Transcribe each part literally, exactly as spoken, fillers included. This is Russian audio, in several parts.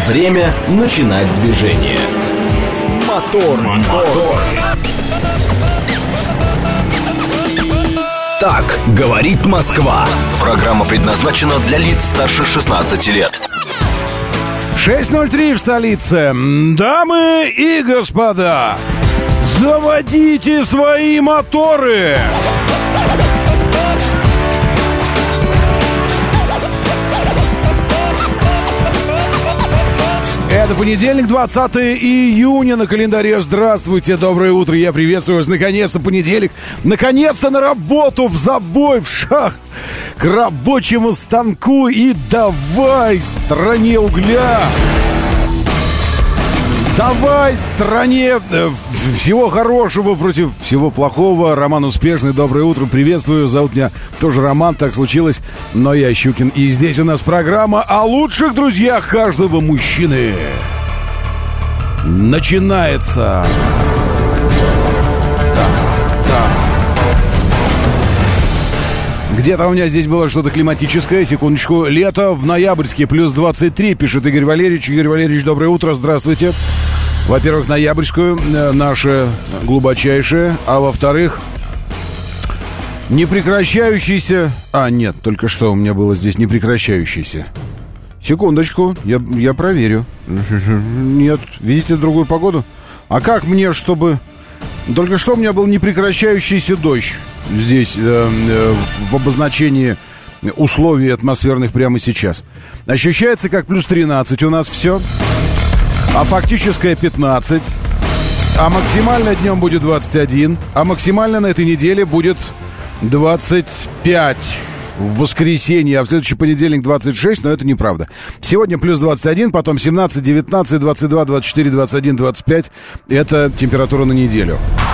Время начинать движение. Мотор, мотор. Так говорит Москва. Программа предназначена для лиц старше шестнадцати лет. шесть ноль три в столице. Дамы и господа, заводите свои моторы. Это понедельник, двадцатое июня на календаре. Здравствуйте, доброе утро, я приветствую вас. Наконец-то понедельник, наконец-то на работу, в забой, в шаг, к рабочему станку и давай стране угля. Давай стране всего хорошего против всего плохого. Роман Успешный, доброе утро, приветствую. Зовут меня тоже Роман, так случилось, но я Щукин. И здесь у нас программа о лучших друзьях каждого мужчины. Начинается. Так, так. Где-то у меня здесь было что-то климатическое. Секундочку. Лето в ноябрьске плюс двадцать три, пишет Игорь Валерьевич. Игорь Валерьевич, доброе утро, здравствуйте. Во-первых, ноябрьскую, наше глубочайшее. А во-вторых, непрекращающийся... А, нет, только что у меня было здесь непрекращающийся. Секундочку, я, я проверю. Нет, видите другую погоду? А как мне, чтобы... Только что у меня был непрекращающийся дождь здесь, э, э, в обозначении условий атмосферных прямо сейчас. Ощущается как плюс тринадцать у нас все. А фактическое пятнадцать. А максимально днем будет двадцать один. А максимально на этой неделе будет двадцать пять. В воскресенье, а в следующий понедельник двадцать шесть, но это неправда. Сегодня плюс двадцать один, потом семнадцать, девятнадцать, двадцать два, двадцать четыре, двадцать один, двадцать пять. Это температура на неделю.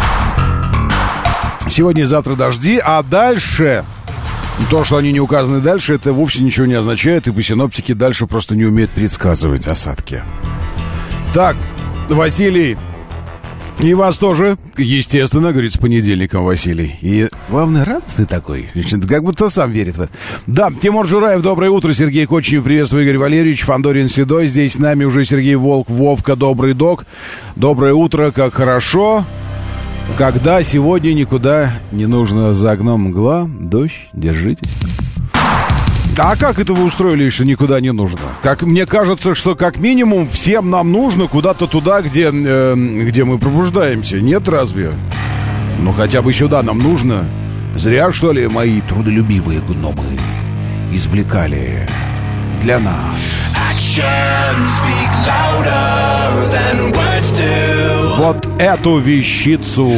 Сегодня и завтра дожди, а дальше... То, что они не указаны дальше, это вовсе ничего не означает, ибо синоптики дальше просто не умеют предсказывать осадки. Так, Василий, и вас тоже, естественно, говорит, с понедельником, Василий. И главное, радостный такой, как будто сам верит в это. Да, Тимур Жураев, доброе утро, Сергей Кочнев, приветствую, Игорь Валерьевич, Фандорин Седой, здесь с нами уже Сергей Волк, Вовка, добрый док. Доброе утро, как хорошо, когда сегодня никуда не нужно, за окном мгла, дождь, держитесь. А как это вы устроили, что никуда не нужно? Как мне кажется, что как минимум всем нам нужно куда-то туда, где, э, где мы пробуждаемся. Нет, разве? Ну, хотя бы сюда нам нужно. Зря, что ли, мои трудолюбивые гномы извлекали для нас. Вот эту вещицу.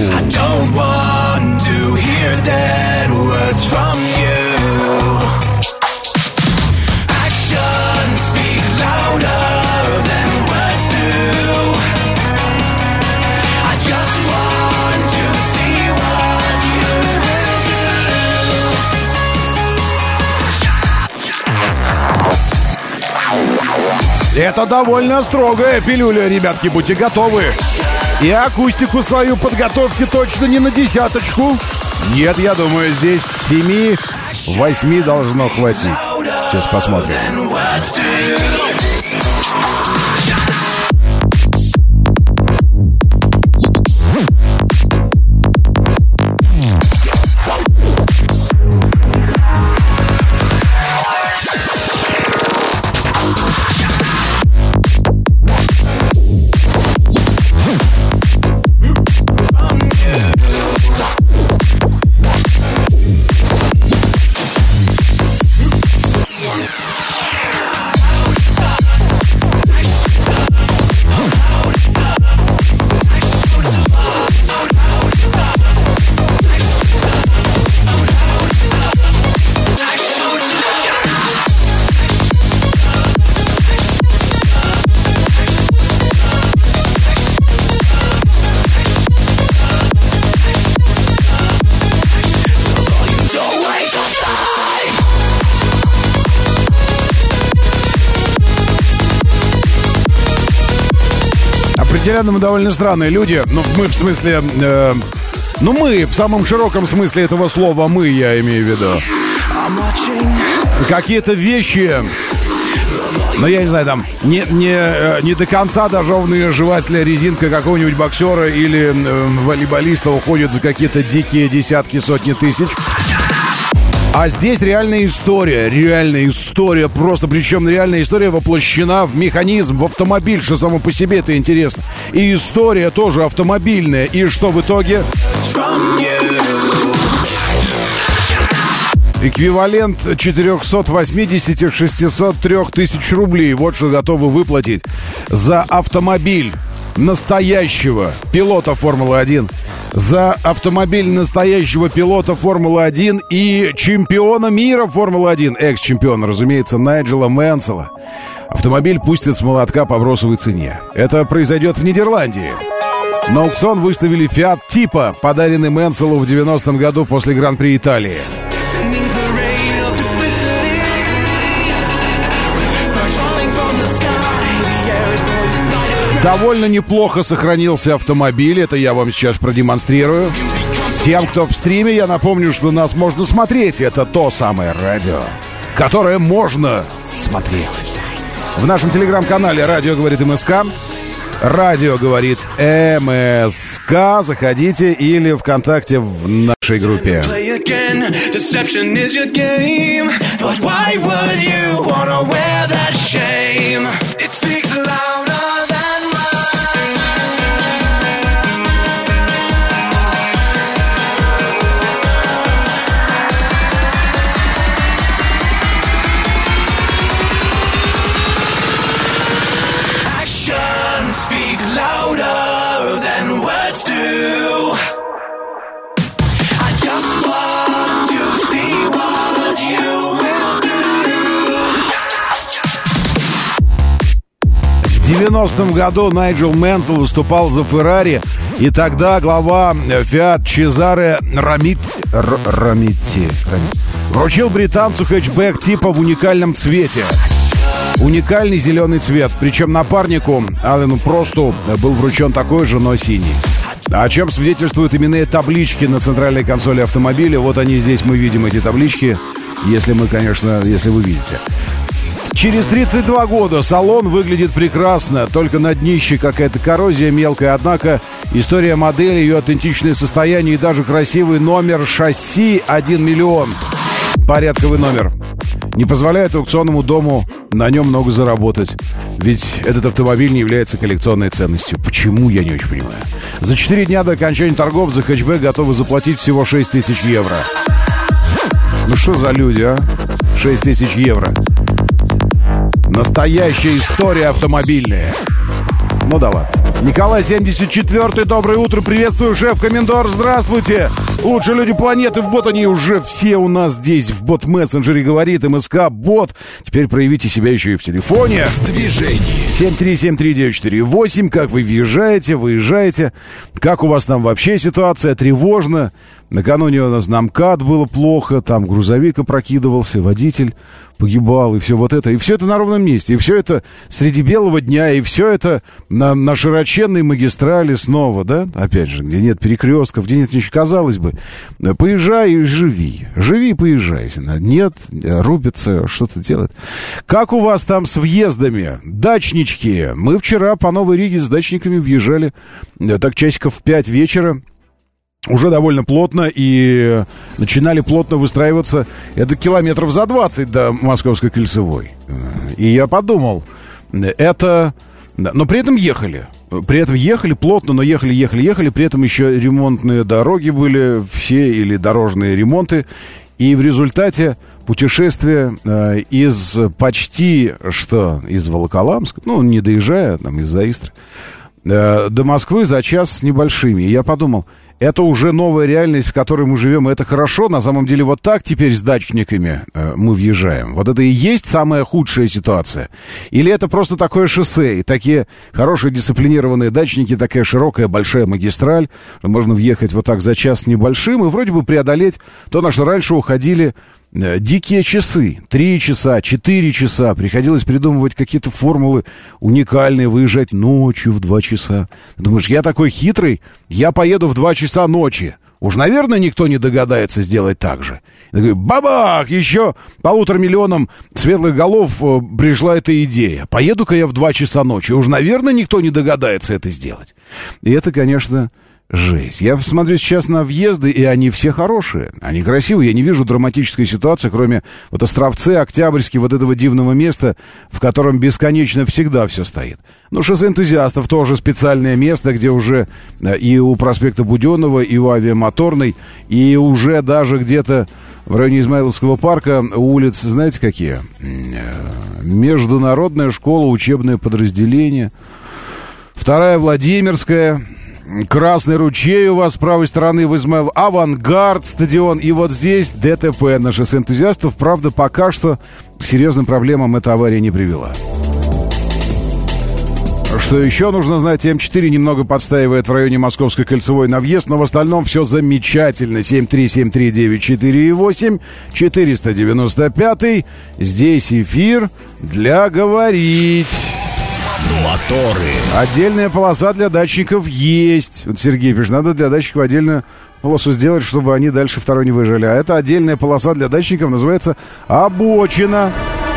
Это довольно строгая пилюля, ребятки, будьте готовы. И акустику свою подготовьте точно не на десяточку. Нет, я думаю, здесь семи-восьми должно хватить. Сейчас посмотрим. определенно мы довольно странные люди. Ну, мы в смысле... Э, ну, мы в самом широком смысле этого слова. Мы, я имею в виду. Какие-то вещи Ну, я не знаю, там, не, не, не до конца дожеванная жевательная резинка какого-нибудь боксера или э, волейболиста уходит за какие-то дикие десятки, сотни тысяч. А здесь реальная история, реальная история, просто, причем реальная история воплощена в механизм, в автомобиль, что само по себе это интересно. И история тоже автомобильная. И что в итоге? Эквивалент четыреста восемьдесят шестьсот три тысяч рублей. Вот что готовы выплатить за автомобиль настоящего пилота Формулы-один. За автомобиль настоящего пилота Формулы-один и чемпиона мира Формулы-один. Экс-чемпиона, разумеется, Найджела Мэнсела. Автомобиль пустят с молотка по бросовой цене. Это произойдет в Нидерландии. На аукцион выставили Fiat Tipo, подаренный Мэнселу в девяностом году после Гран-при Италии. Довольно неплохо сохранился автомобиль, это я вам сейчас продемонстрирую. Тем, кто в стриме, я напомню, что нас можно смотреть. Это то самое радио, которое можно смотреть. В нашем телеграм-канале «Радио говорит МСК». «Радио говорит МСК». Заходите или ВКонтакте в нашей группе. В девяностом году Найджел Мэнсел выступал за Феррари, и тогда глава Fiat Чезаре Рамит, Р, Рамитти вручил британцу хэтчбэк типа в уникальном цвете. Уникальный зеленый цвет. Причем напарнику Алену Просту был вручен такой же, но синий. О чем свидетельствуют именные таблички на центральной консоли автомобиля. Вот они здесь, мы видим эти таблички. Если мы, конечно, если вы видите. Через тридцать два года салон выглядит прекрасно, только на днище какая-то коррозия мелкая, однако история модели, ее аутентичное состояние и даже красивый номер шасси один миллион, порядковый номер, не позволяет аукционному дому на нем много заработать. Ведь этот автомобиль не является коллекционной ценностью. Почему, я не очень понимаю. За четыре дня до окончания торгов за хэтчбэк готовы заплатить всего шесть тысяч евро. Ну что за люди, а? шесть тысяч евро. Настоящая история автомобильная. Ну да ладно. Николай семьдесят четвёртый, доброе утро, приветствую, шеф-комендор, здравствуйте. Лучшие люди планеты, вот они уже все у нас здесь в бот-мессенджере, говорит МСК Бот. Теперь проявите себя еще и в телефоне. Движение. семь три семь три девять четыре восемь, как вы въезжаете, выезжаете, как у вас там вообще ситуация, тревожно. Накануне у нас на МКАД было плохо, там грузовик опрокидывался, водитель погибал, и все вот это. И все это на ровном месте, и все это среди белого дня, и все это на, на широченной магистрали снова, да, опять же, где нет перекрестков, где нет ничего, казалось бы. Поезжай и живи, живи и поезжай. Нет, рубится, что-то делает. Как у вас там с въездами? Дачнички. Мы вчера по Новой Риге с дачниками въезжали, так часиков в пять вечера. Уже довольно плотно, и начинали плотно выстраиваться. Это километров за двадцать до Московской кольцевой. И я подумал, это... Но при этом ехали. При этом ехали плотно, но ехали, ехали, ехали. При этом еще ремонтные дороги были, все, или дорожные ремонты. И в результате путешествия э, из почти, что, из Волоколамска, ну, не доезжая, там, из-за Истры, э, до Москвы за час с небольшими. И я подумал... Это уже новая реальность, в которой мы живем, и это хорошо. На самом деле вот так теперь с дачниками э, мы въезжаем. Вот это и есть самая худшая ситуация. Или это просто такое шоссе, и такие хорошие дисциплинированные дачники, такая широкая большая магистраль, что можно въехать вот так за час с небольшим, и вроде бы преодолеть то, на что раньше уходили э, дикие часы. Три часа, четыре часа. Приходилось придумывать какие-то формулы уникальные, выезжать ночью в два часа. Думаешь, я такой хитрый, я поеду в два часа ночи. Уж, наверное, никто не догадается сделать так же. И такой, бабах! Еще полутора миллионам светлых голов э, пришла эта идея. Поеду-ка я в два часа ночи. Уж, наверное, никто не догадается это сделать. И это, конечно, жесть. Я смотрю сейчас на въезды, и они все хорошие. Они красивые. Я не вижу драматической ситуации, кроме вот Островцы, Октябрьский, вот этого дивного места, в котором бесконечно всегда все стоит. Ну, шоссе энтузиастов тоже специальное место, где уже и у проспекта Буденного, и у Авиамоторной, и уже даже где-то в районе Измайловского парка улицы, знаете, какие? Международная школа, учебное подразделение. Вторая Владимирская. Красный ручей у вас с правой стороны в Измайл, Авангард, стадион. И вот здесь ДТП на шоссе энтузиастов. Правда, пока что к серьезным проблемам эта авария не привела. Что еще нужно знать? М четыре немного подстаивает в районе Московской кольцевой на въезд, но в остальном все замечательно. семь три семь три девять четыре восемь, четыреста девяносто пять. Здесь эфир для говорить. Моторы. Отдельная полоса для датчиков есть. Вот Сергей пишет, надо для датчиков отдельную полосу сделать, чтобы они дальше второй не выезжали. А это отдельная полоса для датчиков, называется обочина.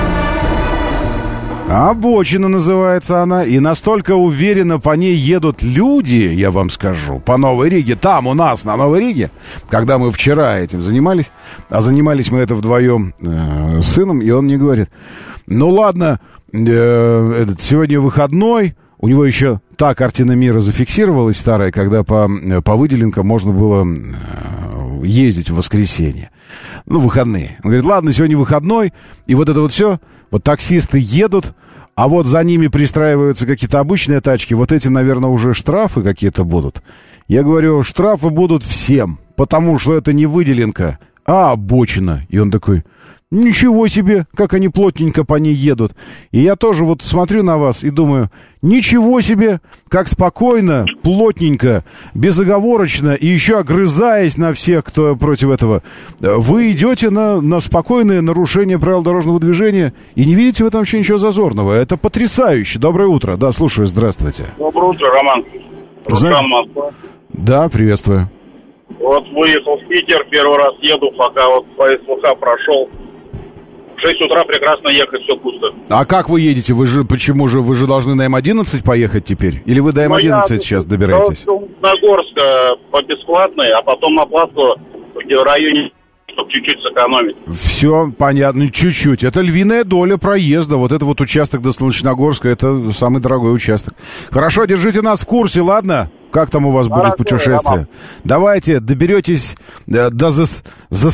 Обочина называется она. И настолько уверенно по ней едут люди, я вам скажу, по Новой Риге. Там у нас, на Новой Риге, когда мы вчера этим занимались, а занимались мы это вдвоем э, с сыном, и он мне говорит, ну ладно, этот, сегодня выходной, у него еще та картина мира зафиксировалась старая, когда по, по выделенкам можно было ездить в воскресенье. Ну, выходные. Он говорит, ладно, сегодня выходной, и вот это вот все, вот таксисты едут, а вот за ними пристраиваются какие-то обычные тачки, вот эти, наверное, уже штрафы какие-то будут. Я говорю, штрафы будут всем, потому что это не выделенка, а обочина. И он такой... Ничего себе, как они плотненько по ней едут. И я тоже вот смотрю на вас и думаю, ничего себе, как спокойно, плотненько, безоговорочно и еще огрызаясь на всех, кто против этого, вы идете на, на спокойное нарушение правил дорожного движения и не видите в этом вообще ничего зазорного. Это потрясающе. Доброе утро. Да, слушаю, здравствуйте. Доброе утро, Роман. Рустам, Москва. Да, приветствую. Вот выехал в Питер, первый раз еду, пока вот по СВХ прошел. В шесть утра прекрасно ехать, все пусто. А как вы едете? Вы же, почему же? Вы же должны на Эм одиннадцать поехать теперь? Или вы до Эм одиннадцать ну, сейчас добираетесь? На Горск по бесплатной, а потом на платку, где в районе, чтобы чуть-чуть сэкономить. Все понятно, чуть-чуть. Это львиная доля проезда. Вот это вот участок до Солнечногорска, это самый дорогой участок. Хорошо, держите нас в курсе, ладно? Как там у вас Хорошо, будет путешествие? Роман. Давайте, доберетесь э, до ЗСД,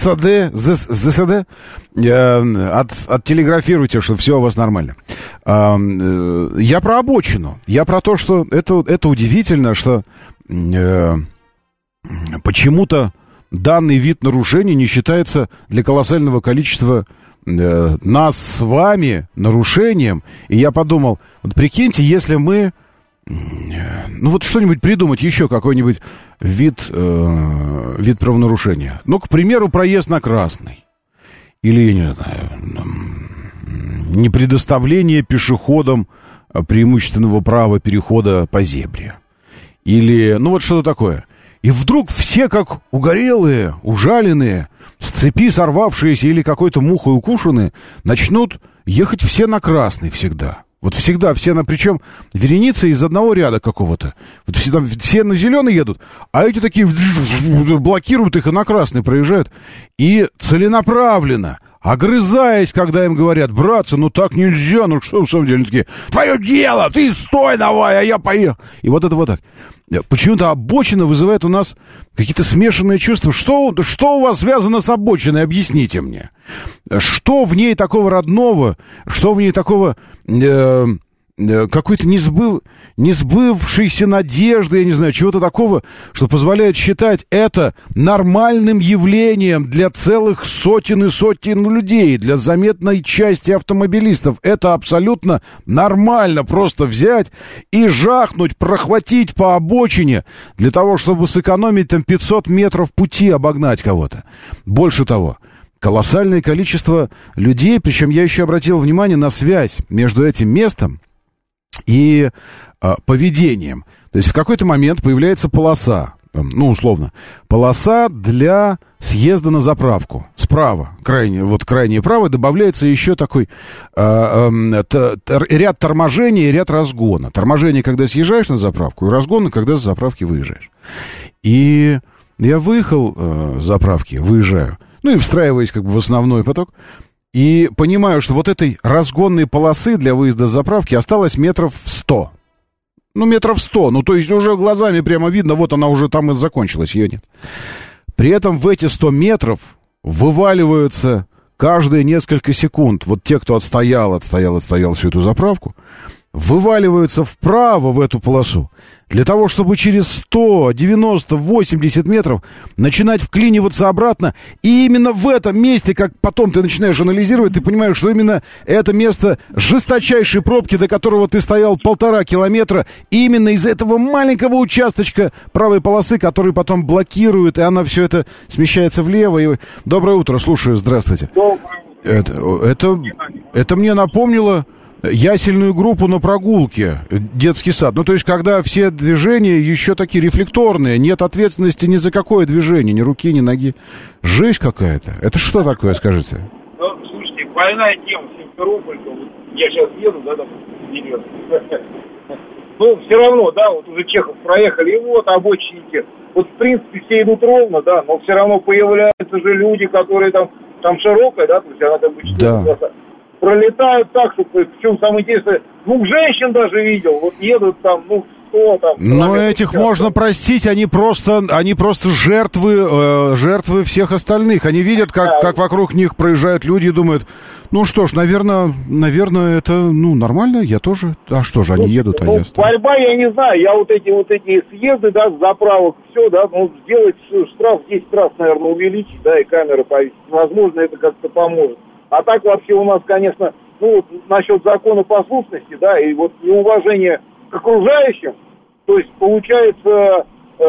ЗСД, э, от, оттелеграфируйте, что все у вас нормально. Э, э, я про обочину. Я про то, что это, это удивительно, что э, почему-то данный вид нарушений не считается для колоссального количества э, нас с вами нарушением. И я подумал, вот прикиньте, если мы... Ну вот что-нибудь придумать, еще какой-нибудь вид, э, вид правонарушения. Ну, к примеру, проезд на красный. Или, не знаю, непредоставление пешеходам преимущественного права перехода по зебре. Или, ну вот что-то такое. И вдруг все как угорелые, ужаленные, с цепи сорвавшиеся или какой-то мухой укушенные, начнут ехать все на красный всегда. Вот всегда все на... Причем вереница из одного ряда какого-то. Вот все, там, все на зеленый едут, а эти такие блокируют их и на красный проезжают. И целенаправленно, огрызаясь, когда им говорят, братцы, ну так нельзя, ну что в самом деле, они такие, твое дело, ты стой давай, а я поехал. И вот это вот так. Почему-то обочина вызывает у нас какие-то смешанные чувства. Что, что у вас связано с обочиной? Объясните мне. Что в ней такого родного? Что в ней такого... Э, э, какой-то несбыв, несбывшейся надежды, я не знаю, чего-то такого, что позволяет считать это нормальным явлением для целых сотен и сотен людей, для заметной части автомобилистов. Это абсолютно нормально просто взять и жахнуть, прохватить по обочине для того, чтобы сэкономить там пятьсот метров пути, обогнать кого-то. Больше того, колоссальное количество людей, причем я еще обратил внимание на связь между этим местом и э, поведением. То есть в какой-то момент появляется полоса ну, условно, полоса для съезда на заправку. Справа, крайне, вот крайнее право, добавляется еще такой э, э, т, т, ряд торможения и ряд разгона. Торможение, когда съезжаешь на заправку, и разгон, когда с заправки выезжаешь. И я выехал э, с заправки, выезжаю, ну и встраиваюсь как бы в основной поток, и понимаю, что вот этой разгонной полосы для выезда с заправки осталось метров сто. Ну, метров сто. Ну, то есть уже глазами прямо видно, вот она уже там и закончилась, ее нет. При этом в эти сто метров вываливаются каждые несколько секунд. Вот те, кто отстоял, отстоял, отстоял всю эту заправку, вываливаются вправо в эту полосу. Для того, чтобы через сто, девяносто, восемьдесят метров начинать вклиниваться обратно. И именно в этом месте, как потом ты начинаешь анализировать, ты понимаешь, что именно это место жесточайшей пробки, до которого ты стоял полтора километра, именно из-за этого маленького участочка правой полосы, который потом блокирует, и она все это смещается влево. И... Доброе утро, слушаю, здравствуйте. Это, это, это мне напомнило... ясельную группу на прогулке, детский сад. Ну, то есть, когда все движения еще такие рефлекторные, нет ответственности ни за какое движение, ни руки, ни ноги. Жесть какая-то. Это что такое, скажите? Ну, слушайте, больная тема Симферополь. Я сейчас еду, да, там, деревню. Ну, все равно, да, вот уже Чехов проехали, и вот обочинники. Вот, в принципе, все идут ровно, да, но все равно появляются же люди, которые там, там широкая, да, то есть она там будет... Да. Пролетают так, что, причем самое интересное, ну, женщин даже видел, вот едут там, ну, сто там... Но этих пятьдесят. Можно простить, они просто, они просто жертвы, э, жертвы всех остальных. Они видят, как, да. как вокруг них проезжают люди и думают, ну что ж, наверное, наверное, это, ну, нормально, я тоже, а что же, они ну, едут, ну, а я стою. Борьба, я не знаю, я вот эти вот эти съезды, да, с заправок, все, да, ну, сделать штраф десять раз, наверное, увеличить, да, и камеры повесить, возможно, это как-то поможет. А так вообще у нас, конечно, ну вот насчет законопослушности, да, и вот неуважение к окружающим, то есть получается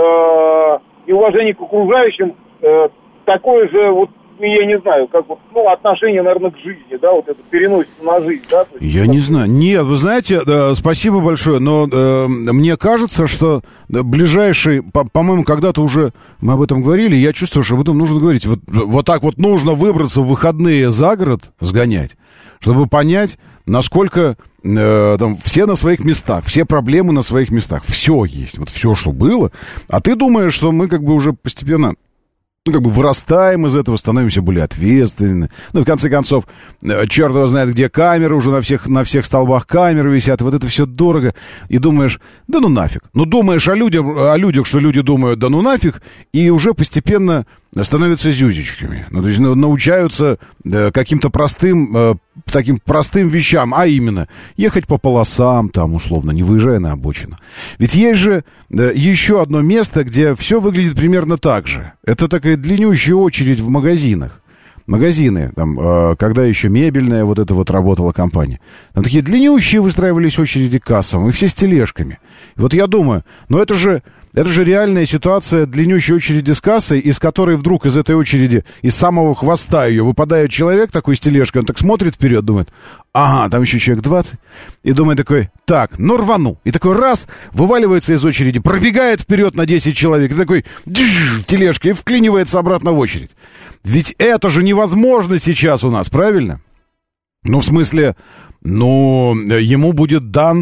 э, неуважение к окружающим э, такое же вот, я не знаю, как вот, ну, отношение, наверное, к жизни, да, вот это переносится на жизнь, да. То есть, я не знаю. Нет, вы знаете, э, спасибо большое, но э, мне кажется, что ближайший, по- по-моему, когда-то уже мы об этом говорили, я чувствую, что об этом нужно говорить. Вот, вот так вот нужно выбраться в выходные за город, сгонять, чтобы понять, насколько э, там все на своих местах, все проблемы на своих местах, все есть, вот все, что было. А ты думаешь, что мы как бы уже постепенно... ну, как бы вырастаем из этого, становимся более ответственны. Ну, в конце концов, черт его знает, где камеры, уже на всех, на всех столбах камеры висят, вот это все дорого. И думаешь, да ну нафиг. Ну, думаешь о людях, о людях, что люди думают, да ну нафиг, и уже постепенно становятся зюзечками. Ну, то есть научаются э, каким-то простым, э, таким простым вещам, а именно ехать по полосам, там, условно, не выезжая на обочину. Ведь есть же э, еще одно место, где все выглядит примерно так же. Это такая длиннющая очередь в магазинах. Магазины, там, э, когда еще мебельная вот эта вот работала компания. Там такие длиннющие выстраивались очереди к кассам, и все с тележками. И вот я думаю, ну это же... Это же реальная ситуация длиннющей очереди с кассой, из которой вдруг из этой очереди, из самого хвоста ее выпадает человек такой с тележкой, он так смотрит вперед, думает, ага, там еще человек двадцать, и думает такой, так, ну рвану. И такой раз, вываливается из очереди, пробегает вперед на десять человек, и такой, тележка, и вклинивается обратно в очередь. Ведь это же невозможно сейчас у нас, правильно? Ну, в смысле, ну, ему будет дан...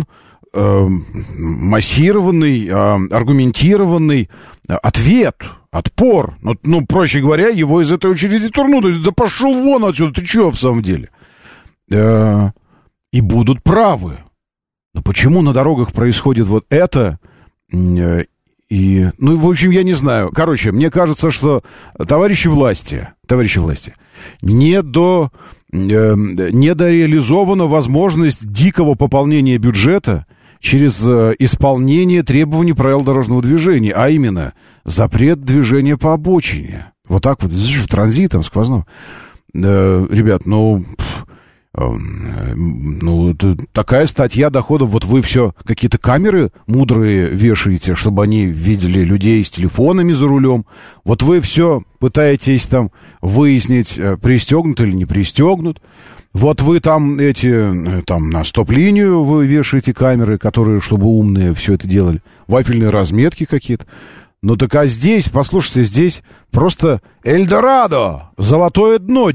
массированный, аргументированный ответ, отпор. Ну, ну, проще говоря, его из этой очереди турнут. Да пошел вон отсюда, ты чего в самом деле? И будут правы. Но почему на дорогах происходит вот это? И, ну, в общем, я не знаю. Короче, мне кажется, что товарищи власти, товарищи власти, не до... недореализована возможность дикого пополнения бюджета через исполнение требований правил дорожного движения, а именно запрет движения по обочине. Вот так вот, транзитом, сквозным. Ребят, ну... Ну, такая статья доходов, вот вы все какие-то камеры мудрые вешаете, чтобы они видели людей с телефонами за рулем. Вот вы все пытаетесь там выяснить, пристегнут или не пристегнут. Вот вы там эти, там на стоп-линию вы вешаете камеры, которые, чтобы умные все это делали. Вафельные разметки какие-то. Ну так а здесь, послушайте, здесь просто Эльдорадо, золотое дно,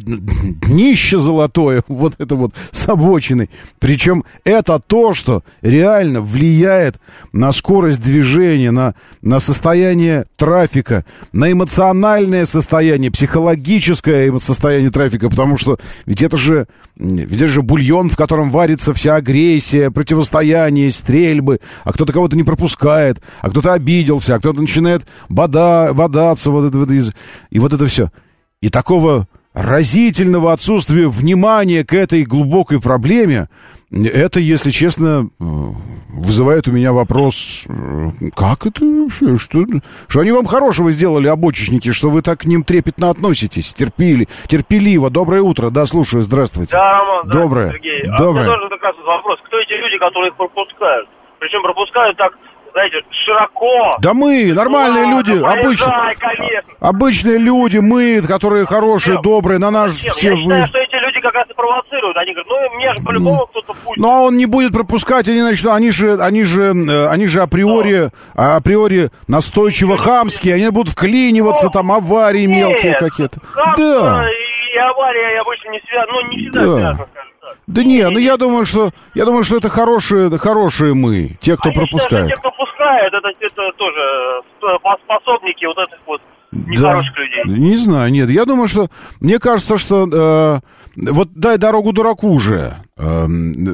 днище золотое, вот это вот с обочиной. Причем это то, что реально влияет на скорость движения, на, на состояние трафика, на эмоциональное состояние, психологическое состояние трафика, потому что ведь это же, ведь это же бульон, в котором варится вся агрессия, противостояние, стрельбы, а кто-то кого-то не пропускает, а кто-то обиделся, а кто-то начинает бода, бодаться, вот это, вот это, и вот это все. И такого разительного отсутствия внимания к этой глубокой проблеме, это, если честно, вызывает у меня вопрос, как это вообще, что, что они вам хорошего сделали, обочечники, что вы так к ним трепетно относитесь, терпели, терпеливо. Доброе утро, да, слушаю, здравствуйте. Да, Роман, доброе. Сергей. Доброе. А мне тоже как раз вопрос, кто эти люди, которые их пропускают? Причем пропускают так, знаете, широко. Да мы, нормальные Ладно, люди, поезжай, обычные, конечно. обычные люди, мы, которые хорошие, Нет, добрые, на наш нет, все я вы... считаю, что эти люди как раз и провоцируют. Они говорят, ну мне же по-любому кто-то пустит. Но он не будет пропускать, они начнут, они же, они же, э, они же априори, а, априори настойчиво хамские, они будут вклиниваться, Но... там аварии Нет, мелкие какие-то. Хамство Да. и авария обычно не связаны, ну не всегда Да. связаны, скажем так. Да не, ну я думаю, что я думаю, что это хорошие, это хорошие мы, те, кто а пропускает. Я считаю, что те, кто пускает, это, это тоже способники вот этих вот нехороших да. людей. Не знаю, нет, я думаю, что мне кажется, что э, вот дай дорогу дураку же. Э,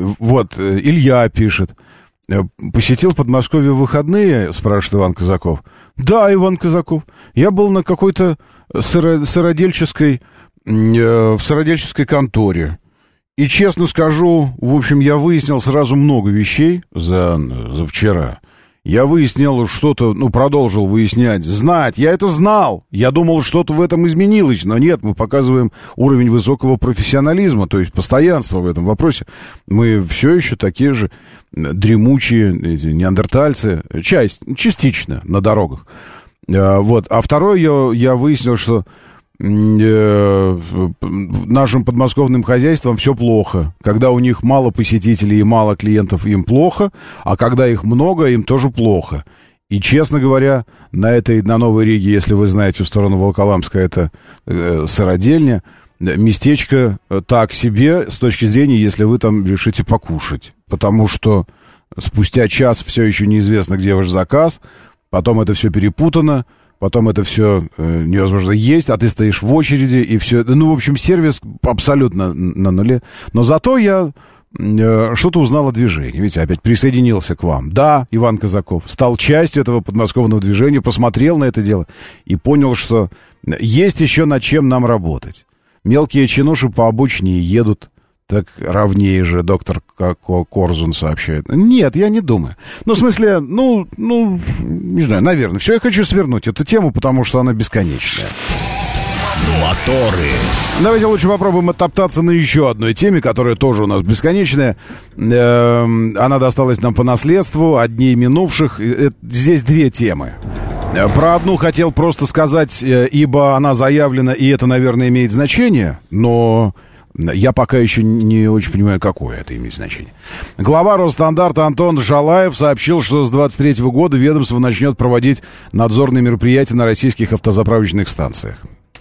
вот Илья пишет. Посетил Подмосковье в выходные, спрашивает Иван Казаков. Да, Иван Казаков. Я был на какой-то сыро- сыродельческой, э, в сыродельческой конторе. И честно скажу, в общем, я выяснил сразу много вещей за, за вчера. Я выяснил что-то, ну, продолжил выяснять, знать. Я это знал. Я думал, что-то в этом изменилось. Но нет, мы показываем уровень высокого профессионализма, то есть постоянства в этом вопросе. Мы все еще такие же дремучие эти, неандертальцы, часть, частично на дорогах. А, вот. А второе, я, я выяснил, что нашим подмосковным хозяйствам все плохо. Когда у них мало посетителей и мало клиентов, им плохо, а когда их много, им тоже плохо. И, честно говоря, на этой, на Новой Риге, если вы знаете, в сторону Волоколамска, это э, сыродельня, местечко так себе с точки зрения, если вы там решите покушать. Потому что спустя час все еще неизвестно, где ваш заказ, потом это все перепутано, потом это все э, невозможно есть, а ты стоишь в очереди, и все. Ну, в общем, сервис абсолютно на нуле. Но зато я э, что-то узнал о движении. Видите, опять присоединился к вам. Да, Иван Казаков стал частью этого подмосковного движения, посмотрел на это дело и понял, что есть еще над чем нам работать. Мелкие чинуши по обочине едут. Так ровнее же, доктор Корзун сообщает. Нет, я не думаю. Ну, в смысле, ну, ну, не знаю, наверное. Все, я хочу свернуть эту тему, потому что она бесконечная. Моторы. Давайте лучше попробуем оттоптаться на еще одной теме, которая тоже у нас бесконечная. Она досталась нам по наследству от дней минувших. Здесь две темы. Про одну хотел просто сказать, ибо она заявлена, и это, наверное, имеет значение, но... Я пока еще не очень понимаю, какое это имеет значение. Глава Росстандарта Антон Жалаев сообщил, что с двадцать третьего года ведомство начнет проводить надзорные мероприятия на российских автозаправочных станциях.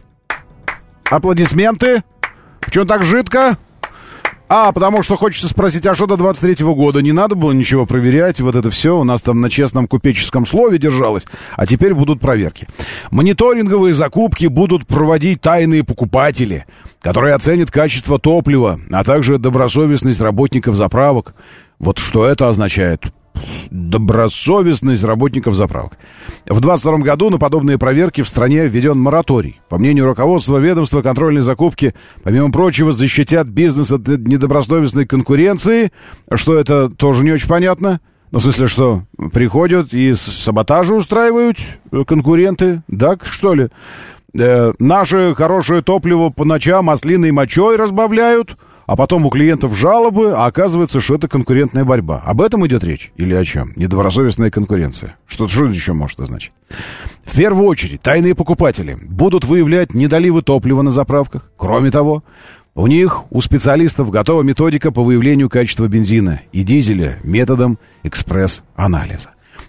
Аплодисменты. Почему так жидко? А, потому что хочется спросить, а что до двадцать третьего года? Не надо было ничего проверять, вот это все у нас там на честном купеческом слове держалось, а теперь будут проверки. Мониторинговые закупки будут проводить тайные покупатели, которые оценят качество топлива, а также добросовестность работников заправок. Вот что это означает? Добросовестность работников заправок. В двадцать втором году на подобные проверки в стране введен мораторий. По мнению руководства ведомства, контрольные закупки, помимо прочего, защитят бизнес от недобросовестной конкуренции. Что это, тоже не очень понятно. Ну, в смысле, что приходят и саботажи устраивают конкуренты, да, что ли? Э, наше хорошее топливо по ночам маслиной мочой разбавляют, а потом у клиентов жалобы, а оказывается, что это конкурентная борьба. Об этом идет речь? Или о чем? Недобросовестная конкуренция. Что, что это еще может означать? В первую очередь, тайные покупатели будут выявлять недоливы топлива на заправках. Кроме того, у них, у специалистов, готова методика по выявлению качества бензина и дизеля методом экспресс-анализа.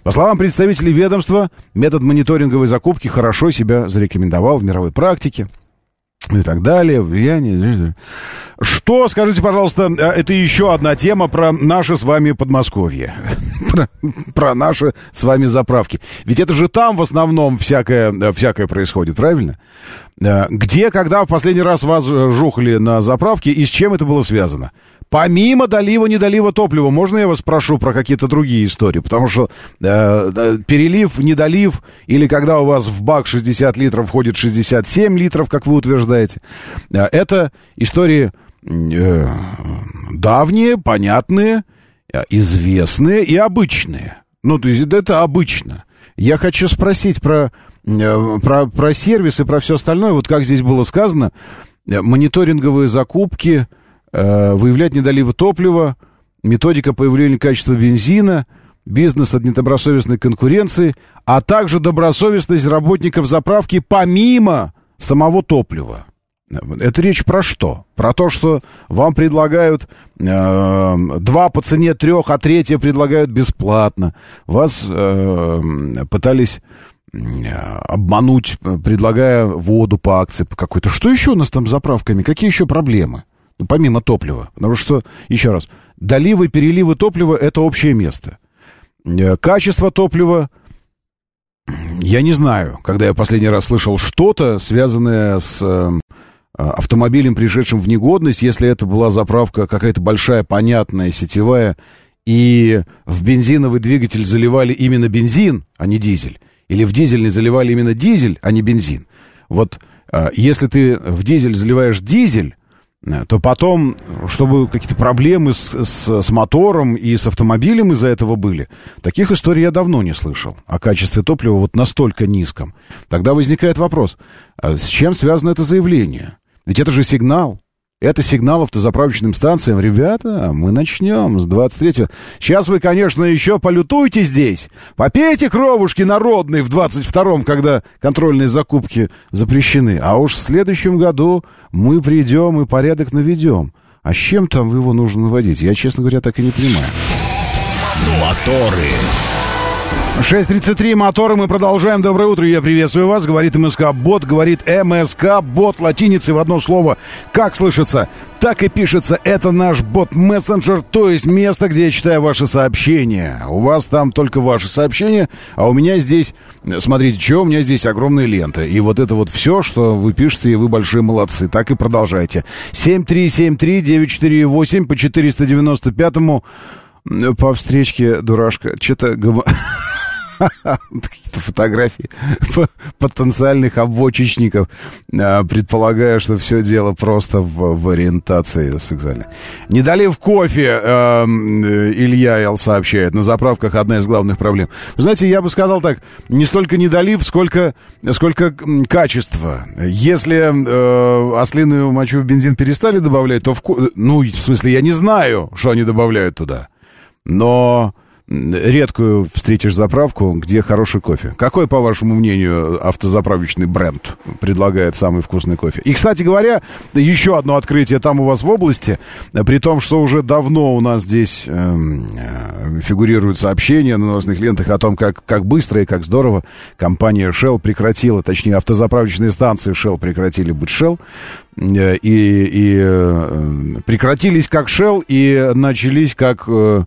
По словам представителей ведомства, метод мониторинговой закупки хорошо себя зарекомендовал в мировой практике. И так далее, влияние. Что, скажите, пожалуйста, это еще одна тема про наше с вами Подмосковье. Про, про наши с вами заправки. Ведь это же там в основном всякое, всякое происходит, правильно? Где, когда в последний раз вас жухали на заправке и с чем это было связано? Помимо долива-недолива топлива, можно я вас спрошу про какие-то другие истории? Потому что э, перелив, недолив, или когда у вас в бак шестьдесят литров входит шестьдесят семь литров, как вы утверждаете, э, это истории э, давние, понятные, э, известные и обычные. Ну, то есть это обычно. Я хочу спросить про, э, про, про сервис и про все остальное. Вот как здесь было сказано, э, мониторинговые закупки, выявлять недоливы топлива, методика по выявлению качества бензина, бизнес от недобросовестной конкуренции, а также добросовестность работников заправки помимо самого топлива. Это речь про что? Про то, что вам предлагают э, два по цене трех, а третье предлагают бесплатно. Вас э, пытались обмануть, предлагая воду по акции по какой-то. Что еще у нас там с заправками? Какие еще проблемы? Ну, помимо топлива. Потому что, еще раз, доливы, переливы топлива — это общее место. Качество топлива, я не знаю, когда я последний раз слышал что-то, связанное с э, автомобилем, пришедшим в негодность, если это была заправка какая-то большая, понятная, сетевая, и в бензиновый двигатель заливали именно бензин, а не дизель, или в дизельный заливали именно дизель, а не бензин. Вот э, если ты в дизель заливаешь дизель, то потом, чтобы какие-то проблемы с, с, с мотором и с автомобилем из-за этого были, таких историй я давно не слышал. О качестве топлива вот настолько низком. Тогда возникает вопрос, а с чем связано это заявление? Ведь это же сигнал. Это сигнал автозаправочным станциям. Ребята, мы начнем с двадцать третьего. Сейчас вы, конечно, еще полютуйте здесь. Попейте кровушки народные в двадцать втором, когда контрольные закупки запрещены. А уж в следующем году мы придем и порядок наведем. А с чем там его нужно наводить? Я, честно говоря, так и не понимаю. Моторы. шесть тридцать три, моторы, мы продолжаем. Доброе утро, я приветствую вас. Говорит МСК-бот, говорит МСК-бот, латиницей в одно слово. Как слышится, так и пишется. Это наш бот-мессенджер, то есть место, где я читаю ваши сообщения. У вас там только ваши сообщения, а у меня здесь, смотрите, что у меня здесь огромная лента. И вот это вот все, что вы пишете, и вы большие молодцы. Так и продолжайте. семь три семь три девять четыре восемь по четыреста девяносто пятому по встречке, дурашка. Что-то... Какие-то фотографии потенциальных обводчичников, предполагая, что все дело просто в, в ориентации сексуальной. Недолив кофе, э, Илья Эл сообщает, на заправках одна из главных проблем. Вы знаете, я бы сказал так, не столько недолив, сколько, сколько качество. Если э, ослиную мочу в бензин перестали добавлять, то, в, ну, в смысле, я не знаю, что они добавляют туда, но... Редкую встретишь заправку, где хороший кофе. Какой, по вашему мнению, автозаправочный бренд предлагает самый вкусный кофе? И, кстати говоря, еще одно открытие там у вас в области, при том, что уже давно у нас здесь э, э, фигурируют сообщения на новостных лентах о том, как, как быстро и как здорово компания Shell прекратила, точнее, автозаправочные станции Shell прекратили быть Shell, э, и, и э, прекратились как Shell и начались как... Э,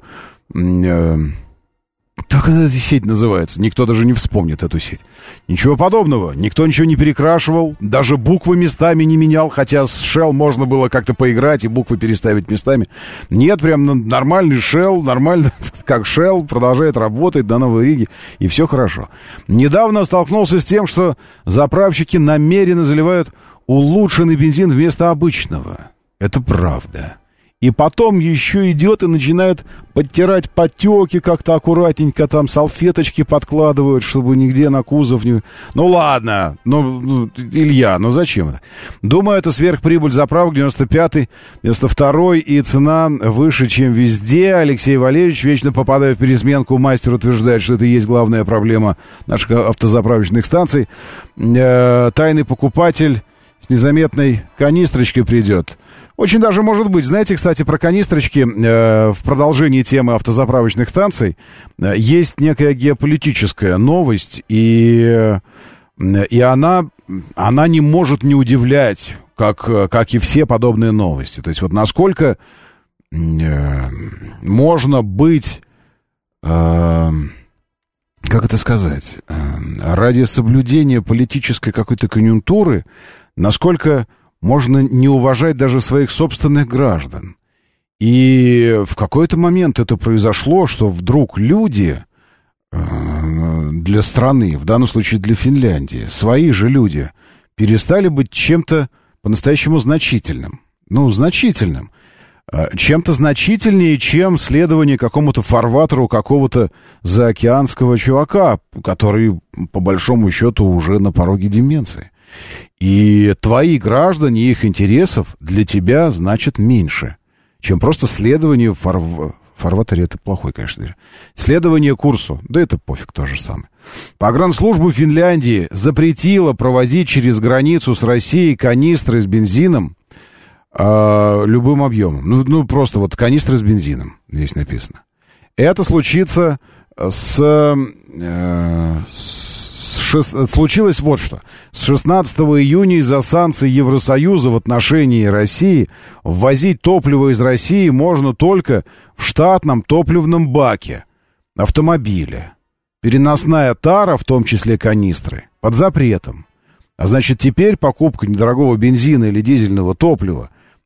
Как эта сеть называется? Никто даже не вспомнит эту сеть. Ничего подобного. Никто ничего не перекрашивал. Даже буквы местами не менял. Хотя с Shell можно было как-то поиграть и буквы переставить местами. Нет, прям нормальный Shell, нормально, как Shell, продолжает работать до Новой Риги. И все хорошо. Недавно столкнулся с тем, что заправщики намеренно заливают улучшенный бензин вместо обычного. Это правда. И потом еще идет и начинает подтирать потеки как-то аккуратненько, там салфеточки подкладывают, чтобы нигде на кузов не... Ну ладно, ну, ну Илья, ну зачем это? Думаю, это сверхприбыль заправок девяносто пятый, девяносто второй, и цена выше, чем везде. Алексей Валерьевич, вечно попадая в пересменку, мастер утверждает, что это и есть главная проблема наших автозаправочных станций. Э, тайный покупатель... незаметной канистрочкой придет. Очень даже может быть. Знаете, кстати, про канистрочки э, в продолжении темы автозаправочных станций э, есть некая геополитическая новость, и, э, и она, она не может не удивлять, как, как и все подобные новости. То есть вот насколько э, можно быть, э, как это сказать, э, ради соблюдения политической какой-то конъюнктуры, насколько можно не уважать даже своих собственных граждан. И в какой-то момент это произошло, что вдруг люди э, для страны, в данном случае для Финляндии, свои же люди, перестали быть чем-то по-настоящему значительным. Ну, значительным. Э, чем-то значительнее, чем следование какому-то фарватеру какого-то заокеанского чувака, который, по большому счету, уже на пороге деменции. И твои граждане, их интересов для тебя значит меньше, чем просто следование в фар... фарватере. Это плохой, конечно. Следование курсу. Да это пофиг, то же самое. Погранслужба Финляндии запретила провозить через границу с Россией канистры с бензином э, любым объемом. Ну, ну, просто вот канистры с бензином, здесь написано. Это случится с... Э, с Случилось вот что. С шестнадцатого июня из-за санкций Евросоюза в отношении России ввозить топливо из России можно только в штатном топливном баке автомобиля. Переносная тара, в том числе канистры, под запретом. А значит, теперь покупка недорогого бензина или дизельного топлива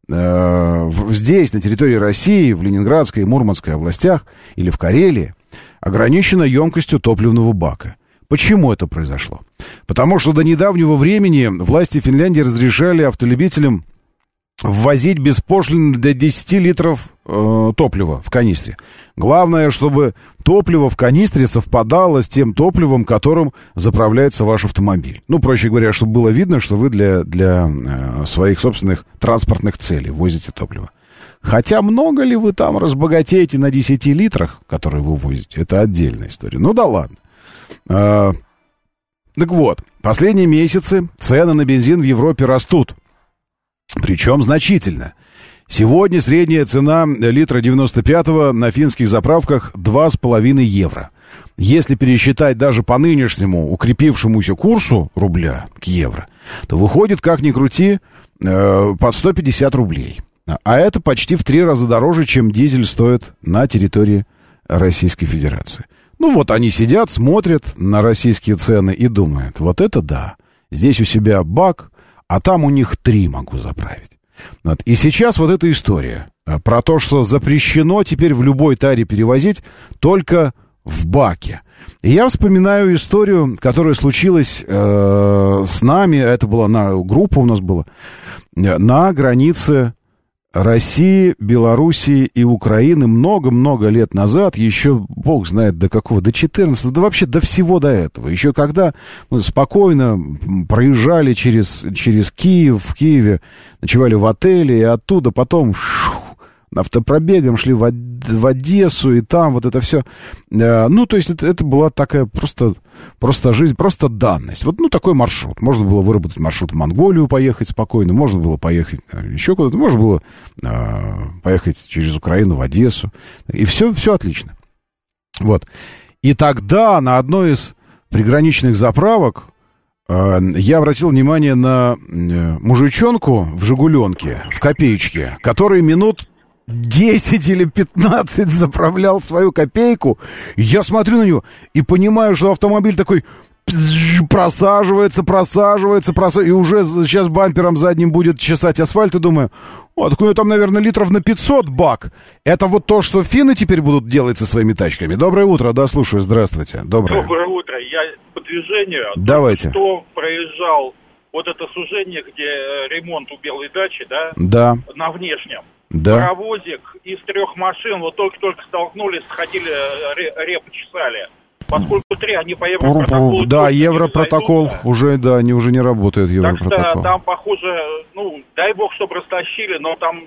э, здесь, на территории России, в Ленинградской и Мурманской областях или в Карелии, ограничена емкостью топливного бака. Почему это произошло? Потому что до недавнего времени власти Финляндии разрешали автолюбителям ввозить беспошлино до десяти литров э, топлива в канистре. Главное, чтобы топливо в канистре совпадало с тем топливом, которым заправляется ваш автомобиль. Ну, проще говоря, чтобы было видно, что вы для, для э, своих собственных транспортных целей возите топливо. Хотя много ли вы там разбогатеете на десяти литрах, которые вы возите, это отдельная история. Ну да ладно. А, так вот, последние месяцы цены на бензин в Европе растут. Причем значительно. Сегодня средняя цена литра девяносто пятого на финских заправках два с половиной евро. Если пересчитать даже по нынешнему укрепившемуся курсу рубля к евро, то выходит, как ни крути, под сто пятьдесят рублей. А это почти в три раза дороже, чем дизель стоит на территории Российской Федерации. Ну вот они сидят, смотрят на российские цены и думают, вот это да, здесь у себя бак, а там у них три могу заправить. Вот. И сейчас вот эта история про то, что запрещено теперь в любой таре перевозить только в баке. И я вспоминаю историю, которая случилась э, с нами, это была на группа у нас была, на границе России, Белоруссии и Украины много-много лет назад, еще, бог знает до какого, до четырнадцатого, да вообще до всего до этого. Еще когда мы спокойно проезжали через, через Киев, в Киеве, ночевали в отеле, и оттуда потом шух, автопробегом шли в, в Одессу, и там вот это все. Ну, то есть это, это была такая просто, просто жизнь, просто данность. Вот, ну, такой маршрут. Можно было выработать маршрут в Монголию, поехать спокойно, можно было поехать еще куда-то, можно было а, поехать через Украину в Одессу. И все, все отлично. Вот. И тогда на одной из приграничных заправок а, я обратил внимание на мужичонку в «Жигуленке», в копеечке, который минут десять или пятнадцать заправлял свою копейку. Я смотрю на него и понимаю, что автомобиль такой просаживается, просаживается, просаживается, и уже сейчас бампером задним будет чесать асфальт, и думаю, о, так у него там, наверное, литров на пятьсот бак. Это вот то, что финны теперь будут делать со своими тачками. Доброе утро, да, слушаю, здравствуйте. Доброе. Доброе утро, я по движению. Давайте. Кто проезжал вот это сужение, где ремонт у Белой дачи, да? Да. На внешнем. Да. Паровозик из трех машин, вот только-только столкнулись, сходили, репу чесали. Поскольку три, они по Европротоколу... Да, Европротокол уже, да, они уже не работают, Европротокол. Так что там, похоже, ну, дай бог, чтобы растащили, но там...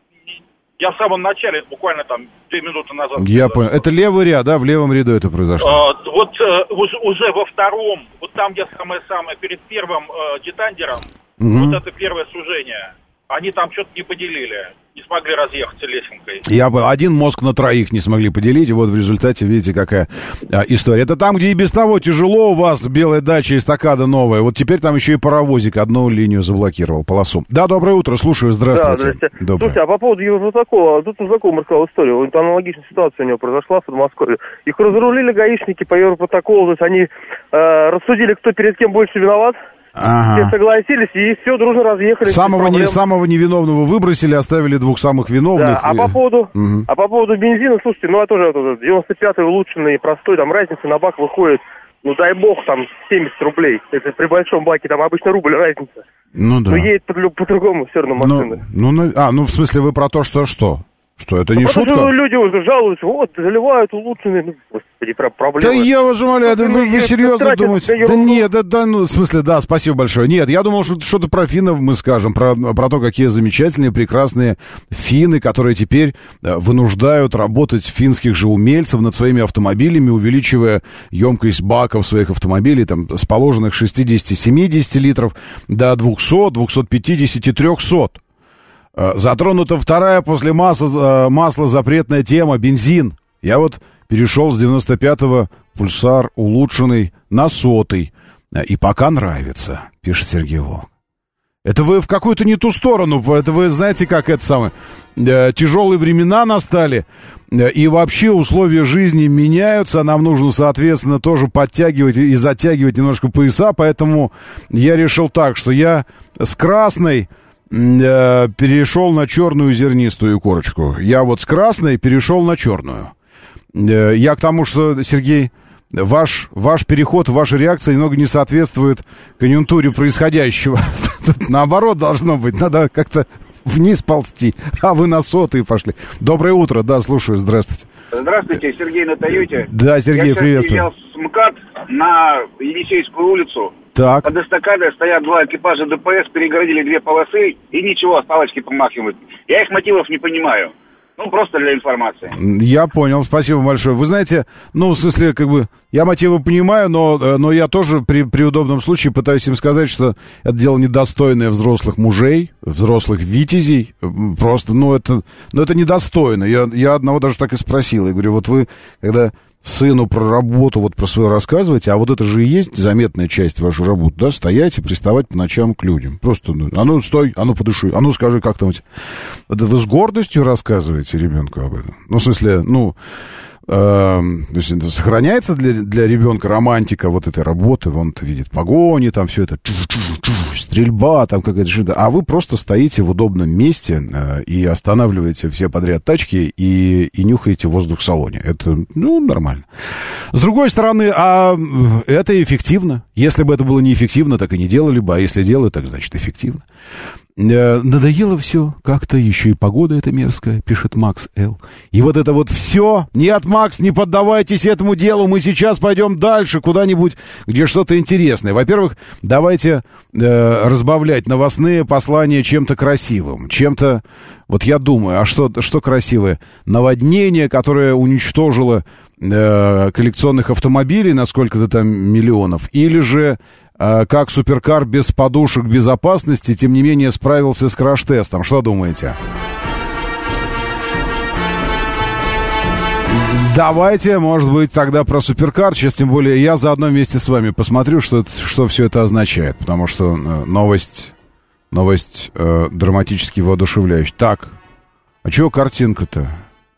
Я в самом начале, буквально там две минуты назад... Я понял. Это левый ряд, да? В левом ряду это произошло? А, вот а, уже, уже во втором, вот там, где самое-самое, перед первым а, детандером, Угу. Вот это первое сужение. Они там что-то не поделили. Не смогли разъехаться лесенкой. Я бы один мозг на троих не смогли поделить, и вот в результате, видите, какая а, история. Это там, где и без того тяжело у вас, белая дача, эстакада новая. Вот теперь там еще и паровозик одну линию заблокировал, полосу. Да, доброе утро, слушаю, здравствуйте. Да, здравствуйте. Доброе. Слушайте, а по поводу Европротокола, тут знакомый рассказал историю, вот аналогичная ситуация у него произошла в Подмосковье. Их разрулили гаишники по Европротоколу, то есть они э, рассудили, кто перед кем больше виноват. Ага. Все согласились, и все дружно разъехались. Самого, не, самого невиновного выбросили, оставили двух самых виновных. Да, а, и... по поводу, угу. а по поводу бензина, слушайте, ну это уже девяносто пятый улучшенный, простой, там разница на бак выходит, ну дай бог, там семьдесят рублей. Это при большом баке, там обычно рубль разница. Ну да. Но едет по-другому все равно машина. Ну, ну, а, ну в смысле вы про то, что что? Что, это ну, не шутка? Что люди уже жалуются, вот, заливают улучшенные, ну, господи, про проблемы. Да я вас умоляю, да вы, вы серьезно думаете? Да нет, да, да, ну, в смысле, да, спасибо большое. Нет, я думал, что что-то про финнов мы скажем, про, про то, какие замечательные, прекрасные финны, которые теперь вынуждают работать финских же умельцев над своими автомобилями, увеличивая емкость баков своих автомобилей, там, с положенных шестьдесят-семьдесят литров до двухсот, двухсот пятидесяти, трехсот. Затронута вторая после масла, масла запретная тема — бензин. Я вот перешел с девяносто пятого пульсар улучшенный на сотый. И пока нравится, пишет Сергей Волк. Это вы в какую-то не ту сторону. Это вы знаете, как это самое. Тяжелые времена настали. И вообще условия жизни меняются. Нам нужно, соответственно, тоже подтягивать и затягивать немножко пояса. Поэтому я решил так, что я с красной перешел на черную зернистую корочку. Я вот с красной перешел на черную. Я к тому, что, Сергей, ваш, ваш переход, ваша реакция немного не соответствует конъюнктуре происходящего. Тут наоборот должно быть. Надо как-то вниз ползти, а вы на сотые пошли. Доброе утро, да, слушаю, здравствуйте. Здравствуйте, Сергей на Тойоте. Да, Сергей, я приветствую. Я сейчас приезжал с МКАД на Елисейскую улицу. Так. Под эстакадой стоят два экипажа ДПС, перегородили две полосы, и ничего, с палочки помахивают. Я их мотивов не понимаю. Ну, просто для информации. Я понял, спасибо большое. Вы знаете, ну, в смысле, как бы, я мотивы понимаю, но, но я тоже при, при удобном случае пытаюсь им сказать, что это дело недостойное взрослых мужей, взрослых витязей. Просто, ну, это, ну, это недостойно. Я, я одного даже так и спросил. Я говорю, вот вы, когда сыну про работу, вот про свою рассказываете, а вот это же и есть заметная часть вашей работы, да, стоять и приставать по ночам к людям. Просто, ну, а ну, стой, а ну, подыши, а ну, скажи, как там. Это вы с гордостью рассказываете ребенку об этом? Ну, в смысле, ну, э, то есть это сохраняется для, для ребенка романтика вот этой работы, он-то видит погони, там все это, стрельба, там какая-то жида, а вы просто стоите в удобном месте э, и останавливаете все подряд тачки и, и нюхаете воздух в салоне. Это, ну, нормально. С другой стороны, а это эффективно. Если бы это было неэффективно, так и не делали бы, а если делают, так значит эффективно. Э, надоело все как-то, еще и погода эта мерзкая, пишет Макс Л. И вот это вот все. Нет, Макс, не поддавайтесь этому делу, мы сейчас пойдем дальше, куда-нибудь, где что-то интересное. Во-первых, давайте э, разбавлять новостные послания чем-то красивым, чем-то, вот я думаю, а что, что красивое? Наводнение, которое уничтожило э, коллекционных автомобилей на сколько-то там миллионов, или же как суперкар без подушек безопасности, тем не менее, справился с краш-тестом. Что думаете? Давайте, может быть, тогда про суперкар. Сейчас, тем более, я заодно вместе с вами посмотрю, что, что все это означает. Потому что новость, новость э, драматически воодушевляющая. Так, а чего картинка-то?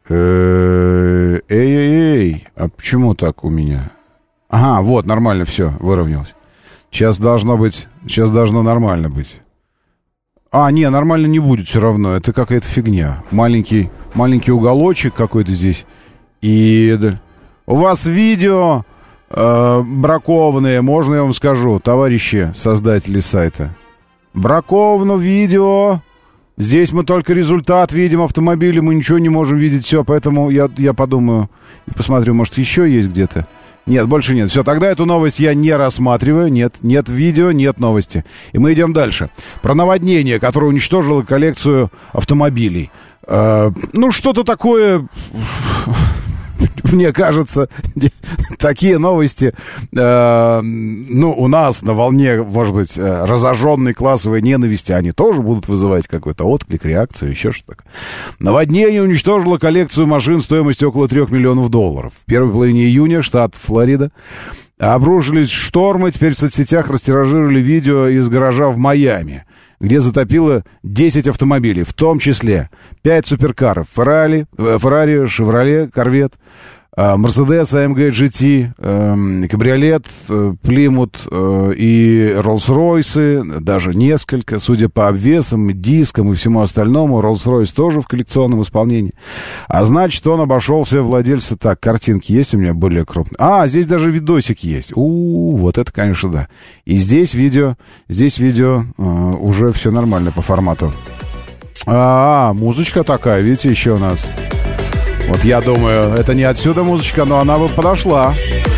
Эй-эй-эй, а почему так у меня? Ага, вот, нормально все, выровнялось. Сейчас должно быть, сейчас должно нормально быть. А, не, нормально не будет все равно. Это какая-то фигня. Маленький, маленький уголочек какой-то здесь. И у вас видео э, бракованные, можно я вам скажу, товарищи создатели сайта. Браковано видео. Здесь мы только результат видим автомобиля, мы ничего не можем видеть, все. Поэтому я, я подумаю и посмотрю, может, еще есть где-то. Нет, больше нет. Все, тогда эту новость я не рассматриваю. Нет, нет видео, нет новости. И мы идем дальше. Про наводнение, которое уничтожило коллекцию автомобилей. Э, ну, что-то такое... Мне кажется, такие новости, э, ну, у нас на волне, может быть, разожженной классовой ненависти, они тоже будут вызывать какой-то отклик, реакцию, еще что-то такое. Наводнение уничтожило коллекцию машин стоимостью около трех миллионов долларов. В первой половине июня штат Флорида обрушились штормы, теперь в соцсетях растиражировали видео из гаража в Майами, где затопило десять автомобилей, в том числе пять суперкаров, Феррари, Феррари, Шевроле, Корвет, Мерседес, а эм джи джи ти, кабриолет, Плимут и Роллс-Ройсы, даже несколько, судя по обвесам, дискам и всему остальному, Роллс-Ройс тоже в коллекционном исполнении. А значит, он обошелся владельца. Так, картинки есть у меня более крупные? А, здесь даже видосик есть. У, вот это, конечно, да. И здесь видео, здесь видео уже все нормально по формату. А, музычка такая, видите, еще у нас. Вот я думаю, это не отсюда музычка, но она бы подошла.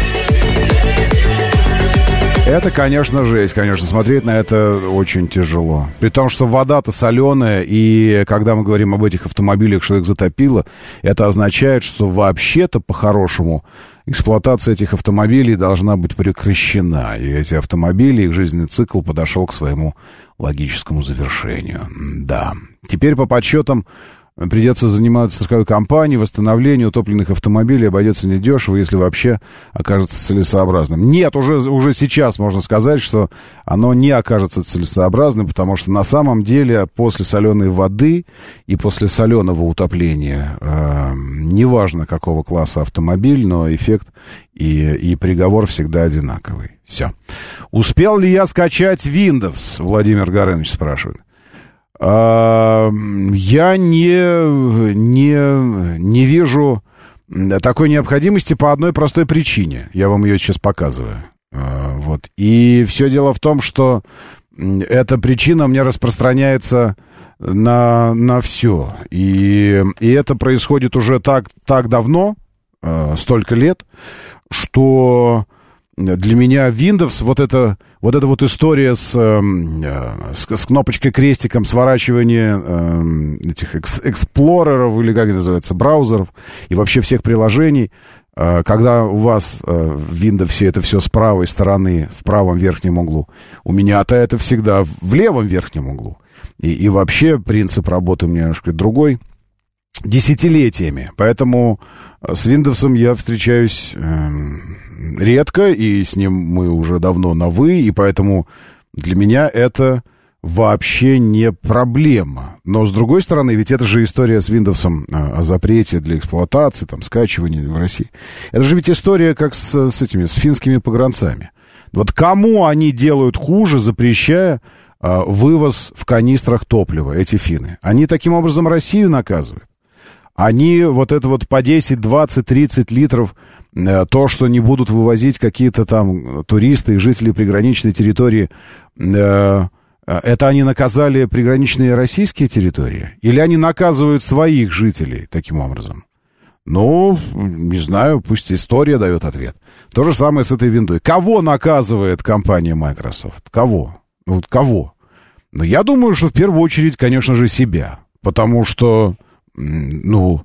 Это, конечно, жесть, конечно, смотреть на это очень тяжело. При том, что вода-то соленая, и когда мы говорим об этих автомобилях, что их затопило, это означает, что вообще-то, по-хорошему, эксплуатация этих автомобилей должна быть прекращена. И эти автомобили, их жизненный цикл подошел к своему логическому завершению. Да. Теперь по подсчетам придется заниматься страховой компанией, восстановлением утопленных автомобилей, обойдется недешево, если вообще окажется целесообразным. Нет, уже, уже сейчас можно сказать, что оно не окажется целесообразным, потому что на самом деле после соленой воды и после соленого утопления, э, неважно какого класса автомобиль, но эффект и, и приговор всегда одинаковый. Все. Успел ли я скачать Windows? Владимир Горыныч спрашивает. Я не, не, не вижу такой необходимости по одной простой причине. Я вам ее сейчас показываю. Вот. И все дело в том, что эта причина у меня распространяется на, на все. И, и это происходит уже так, так давно, столько лет, что для меня Windows, вот эта вот, эта вот история с, с, с кнопочкой крестиком сворачивания э, этих экс, эксплореров, или как это называется, браузеров, и вообще всех приложений, э, когда у вас э, в Windows это все с правой стороны, в правом верхнем углу, у меня-то это всегда в левом верхнем углу. И, и вообще принцип работы у меня немножко другой, десятилетиями. Поэтому с Windows я встречаюсь э, редко, и с ним мы уже давно на «вы», и поэтому для меня это вообще не проблема. Но, с другой стороны, ведь это же история с Windows о запрете для эксплуатации, там, скачивания в России. Это же ведь история как с, с этими, с финскими погранцами. Вот кому они делают хуже, запрещая а, вывоз в канистрах топлива, эти финны? Они таким образом Россию наказывают. Они вот это вот по десять, двадцать, тридцать литров, э, то, что не будут вывозить какие-то там туристы и жители приграничной территории, э, это они наказали приграничные российские территории? Или они наказывают своих жителей таким образом? Ну, не знаю, пусть история дает ответ. То же самое с этой виндой. Кого наказывает компания Microsoft? Кого? Вот кого? Ну, я думаю, что в первую очередь, конечно же, себя. Потому что, ну,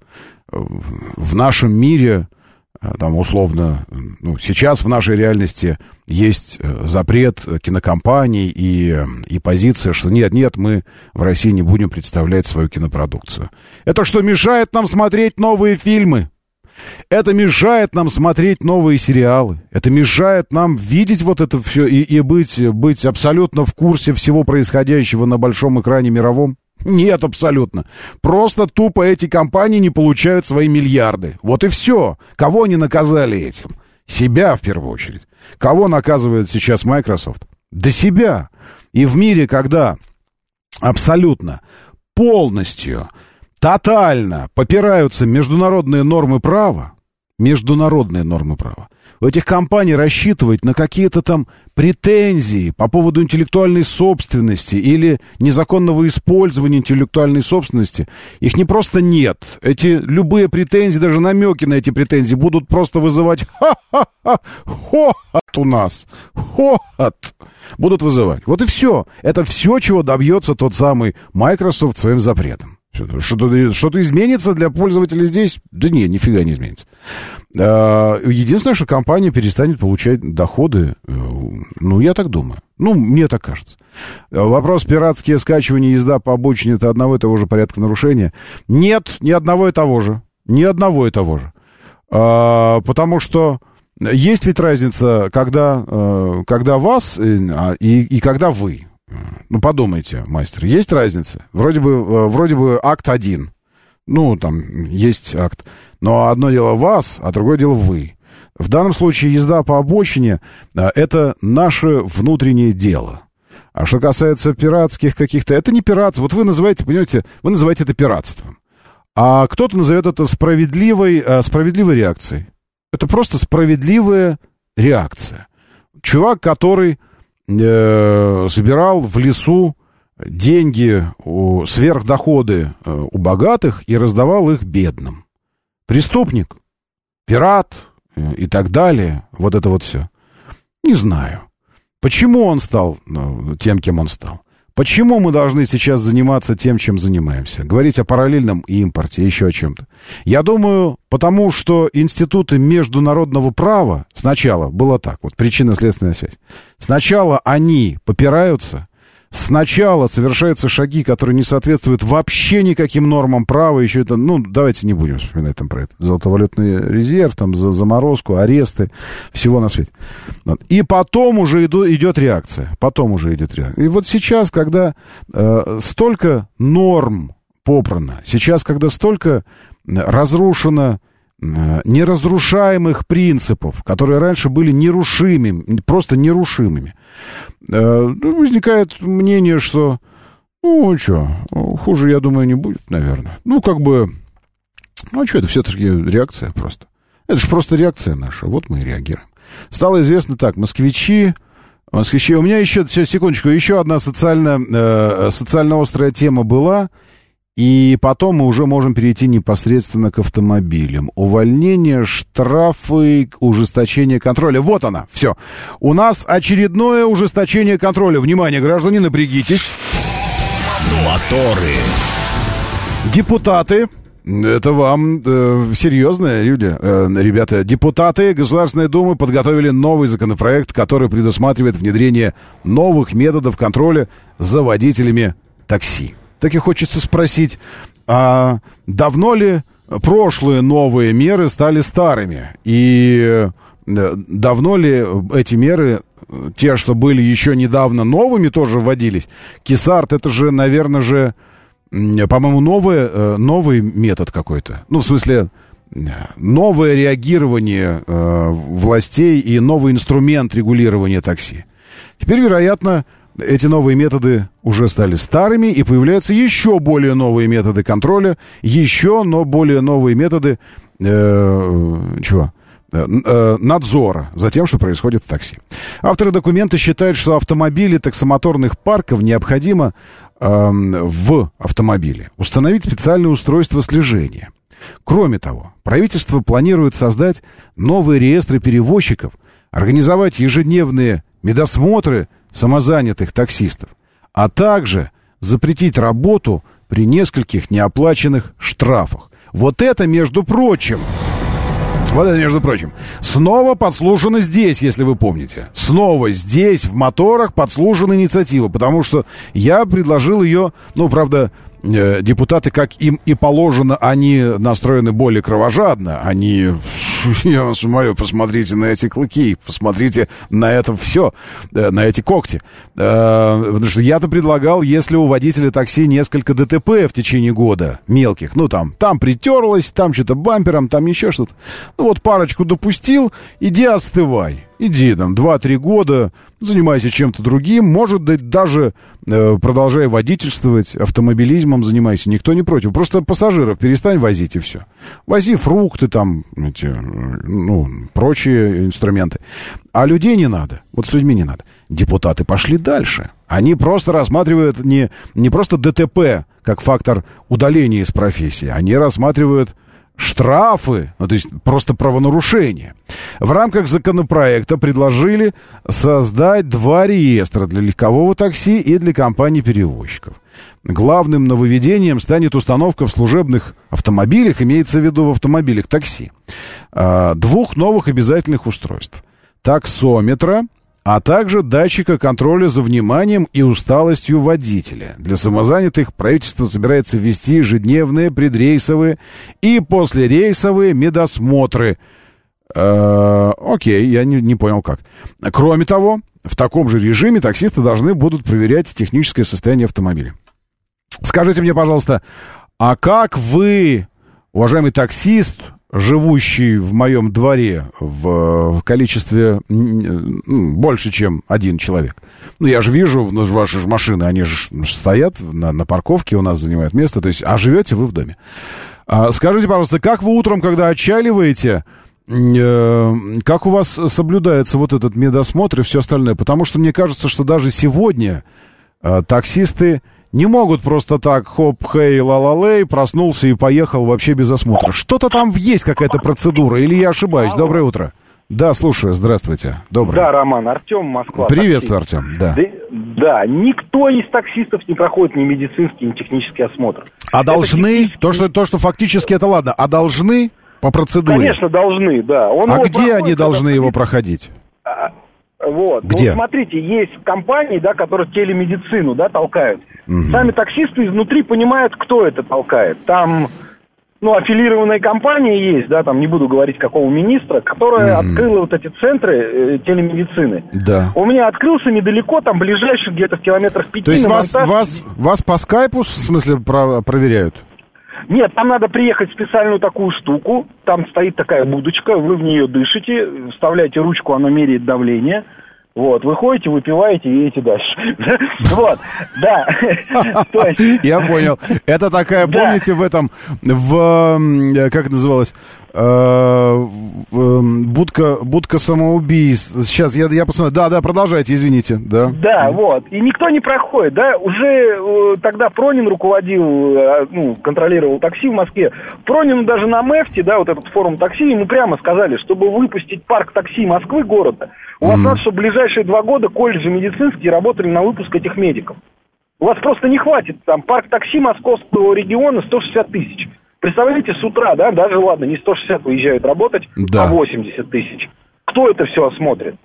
в нашем мире, там, условно, ну, сейчас в нашей реальности есть запрет кинокомпаний и, и позиция, что нет-нет, мы в России не будем представлять свою кинопродукцию. Это что, мешает нам смотреть новые фильмы? Это мешает нам смотреть новые сериалы. Это мешает нам видеть вот это все и, и быть, быть абсолютно в курсе всего происходящего на большом экране мировом? Нет, абсолютно. Просто тупо эти компании не получают свои миллиарды. Вот и все. Кого они наказали этим? Себя, в первую очередь. Кого наказывает сейчас Microsoft? Да себя. И в мире, когда абсолютно, полностью, тотально попираются международные нормы права, международные нормы права, у этих компаний рассчитывать на какие-то там претензии по поводу интеллектуальной собственности или незаконного использования интеллектуальной собственности, их не просто нет. Эти любые претензии, даже намеки на эти претензии будут просто вызывать ха-ха-ха, хохот у нас, хохот будут вызывать. Вот и все. Это все, чего добьется тот самый Microsoft своим запретом. Что-то, что-то изменится для пользователя здесь? Да нет, нифига не изменится. Единственное, что компания перестанет получать доходы, ну, я так думаю. Ну, мне так кажется. Вопрос пиратские скачивания, езда по обочине — это одного и того же порядка нарушения? Нет, ни одного и того же. Ни одного и того же. Потому что есть ведь разница, когда, когда вас и, и когда вы. Ну, подумайте, мастер, есть разница? Вроде бы, вроде бы акт один. Ну, там есть акт. Но одно дело вас, а другое дело вы. В данном случае езда по обочине — это наше внутреннее дело. А что касается пиратских каких-то... Это не пиратство. Вот вы называете, понимаете, вы называете это пиратством. А кто-то назовет это справедливой, справедливой реакцией. Это просто справедливая реакция. Чувак, который э, собирал в лесу деньги, у, сверхдоходы э, у богатых и раздавал их бедным. Преступник, пират э, и так далее. Вот это вот все. Не знаю. Почему он стал ну, тем, кем он стал? Почему мы должны сейчас заниматься тем, чем занимаемся? Говорить о параллельном импорте, еще о чем-то. Я думаю, потому что институты международного права сначала было так, вот причинно-следственная связь. Сначала они попираются, сначала совершаются шаги, которые не соответствуют вообще никаким нормам права, еще это, ну, давайте не будем вспоминать там про это. Золотовалютный резерв, там, за заморозку, аресты, всего на свете. И потом уже иду, идет реакция. Потом уже идет реакция. И вот сейчас, когда э, столько норм попрано, сейчас, когда столько разрушено э, неразрушаемых принципов, которые раньше были нерушимыми, просто нерушимыми, возникает мнение, что, ну, что, хуже, я думаю, не будет, наверное. Ну, как бы, ну, что, это все-таки реакция просто. Это же просто реакция наша, вот мы и реагируем. Стало известно так, москвичи, москвичи, у меня еще, сейчас, секундочку, еще одна социально, э, социально острая тема была, и потом мы уже можем перейти непосредственно к автомобилям. Увольнение, штрафы, ужесточение контроля. Вот она, все. У нас очередное ужесточение контроля. Внимание, граждане, напрягитесь. Моторы. Депутаты, это вам э, серьезно, люди, э, ребята, депутаты Государственной Думы подготовили новый законопроект, который предусматривает внедрение новых методов контроля за водителями такси. Так и хочется спросить, а давно ли прошлые новые меры стали старыми? И давно ли эти меры, те, что были еще недавно новыми, тоже вводились? Кисарт, это же, наверное же, по-моему, новый, новый метод какой-то. Ну, в смысле, новое реагирование э, властей и новый инструмент регулирования такси. Теперь, вероятно, эти новые методы уже стали старыми, и появляются еще более новые методы контроля, еще, но более новые методы э, чего? Э, надзора за тем, что происходит в такси. Авторы документа считают, что автомобили таксомоторных парков необходимо э, в автомобиле установить специальное устройство слежения. Кроме того, правительство планирует создать новые реестры перевозчиков, организовать ежедневные медосмотры самозанятых таксистов, а также запретить работу при нескольких неоплаченных штрафах. Вот это, между прочим, вот это, между прочим, снова подслушано здесь, если вы помните. Снова здесь, в моторах, подслушана инициатива, потому что я предложил ее, ну, правда, депутаты, как им и положено, они настроены более кровожадно. Они, я вас умоляю, посмотрите на эти клыки, посмотрите на это все, на эти когти. Потому что я-то предлагал, если у водителя такси несколько ДТП в течение года, мелких, ну там, там притерлось, там что-то бампером, там еще что-то. Ну вот парочку допустил, иди остывай. Иди там два-три года, занимайся чем-то другим, может быть, даже э, продолжай водительствовать, автомобилизмом занимайся, никто не против. Просто пассажиров перестань возить и все. Вози фрукты там, эти, ну, прочие инструменты. А людей не надо, вот с людьми не надо. Депутаты пошли дальше. Они просто рассматривают не, не просто ДТП как фактор удаления из профессии, они рассматривают штрафы, ну, то есть просто правонарушения. В рамках законопроекта предложили создать два реестра для легкового такси и для компаний-перевозчиков. главным нововведением станет установка в служебных автомобилях, имеется в виду в автомобилях такси, двух новых обязательных устройств. Таксометра, а также датчика контроля за вниманием и усталостью водителя. Для самозанятых правительство собирается ввести ежедневные предрейсовые и послерейсовые медосмотры. Э, окей, я не, не понял как. Кроме того, в таком же режиме таксисты должны будут проверять техническое состояние автомобиля. Скажите мне, пожалуйста, а как вы, уважаемый таксист, живущий в моем дворе в, в количестве ну, больше, чем один человек. Ну, я же вижу, ну, ваши же машины, они же стоят на, на парковке, у нас занимают место, то есть, а живете вы в доме. А, скажите, пожалуйста, как вы утром, когда отчаливаете, э, как у вас соблюдается вот этот медосмотр и все остальное? Потому что мне кажется, что даже сегодня э, таксисты не могут просто так, хоп, хей, ла-ла-лей, проснулся и поехал вообще без осмотра. Что-то там есть какая-то процедура, или я ошибаюсь? Алло. Доброе утро. Да, слушаю, здравствуйте. Доброе. Да, Роман, Артем, Москва. Приветствую, Артем, да. да. Да, никто из таксистов не проходит ни медицинский, ни технический осмотр. А должны? технический... То, что, то, что фактически это ладно, а должны по процедуре? Конечно, должны, да. Он а где они должны его проходить? Вот. Где? Ну, смотрите, есть компании, да, которые телемедицину, да, толкают. Угу. Сами таксисты изнутри понимают, кто это толкает. Там, ну, аффилированная компания есть, да, там, не буду говорить, какого министра, которая угу. открыла вот эти центры э, телемедицины. Да. У меня открылся недалеко, там, ближайший, где-то в километрах пяти. То есть вас, монтаж... вас, вас по скайпу, в смысле, про- проверяют? Нет, там надо приехать в специальную такую штуку, там стоит такая будочка, вы в нее дышите, вставляете ручку, она меряет давление, вот, выходите, выпиваете и едете дальше. Вот, да. Я понял. Это такая, помните, в этом, в, как называлось, будка, будка самоубийств. Сейчас, я, я посмотрю. Да, да, продолжайте, извините. Да. Да, вот. И никто не проходит, да. Уже тогда Пронин руководил, ну, контролировал такси в Москве. Пронин даже на МЭФТе, да, вот этот форум такси, ему прямо сказали, чтобы выпустить парк такси Москвы, города, у вас mm-hmm. надо, чтобы в ближайшие два года колледжи медицинские работали на выпуск этих медиков. У вас просто не хватит. Там парк такси московского региона сто шестьдесят тысяч. Представляете, с утра, да, даже, ладно, не сто шестьдесят уезжают работать, да. а восемьдесят тысяч. Кто это все осмотрит?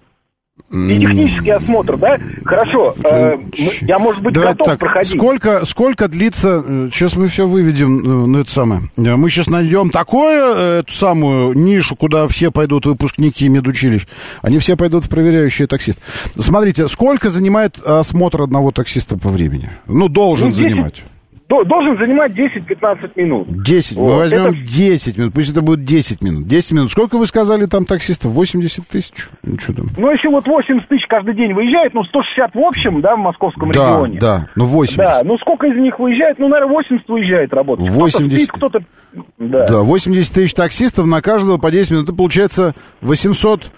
И технический осмотр, да? Хорошо, э, я, может быть, Давай готов так, проходить. Сколько, сколько длится, сейчас мы все выведем, ну, это самое, мы сейчас найдем такую, эту самую нишу, куда все пойдут выпускники медучилищ, они все пойдут в проверяющие таксисты. Смотрите, сколько занимает осмотр одного таксиста по времени? Ну, должен ну, десять... занимать. Должен занимать десять-пятнадцать минут. десять. Вот. Мы возьмем это... десять минут. Пусть это будет десять минут. десять минут. Сколько вы сказали там таксистов? восемьдесят тысяч? Ну, что там? Ну, если вот восемьдесят тысяч каждый день выезжает, ну, сто шестьдесят в общем, да, в московском да, регионе. Да, да. Ну, восемьдесят. Да, ну, сколько из них выезжает? Ну, наверное, восемьдесят выезжает работать. восемьдесят. Кто-то спит, кто-то... Да. да, восемьдесят тысяч таксистов, на каждого по десять минут. Это получается восемьсот...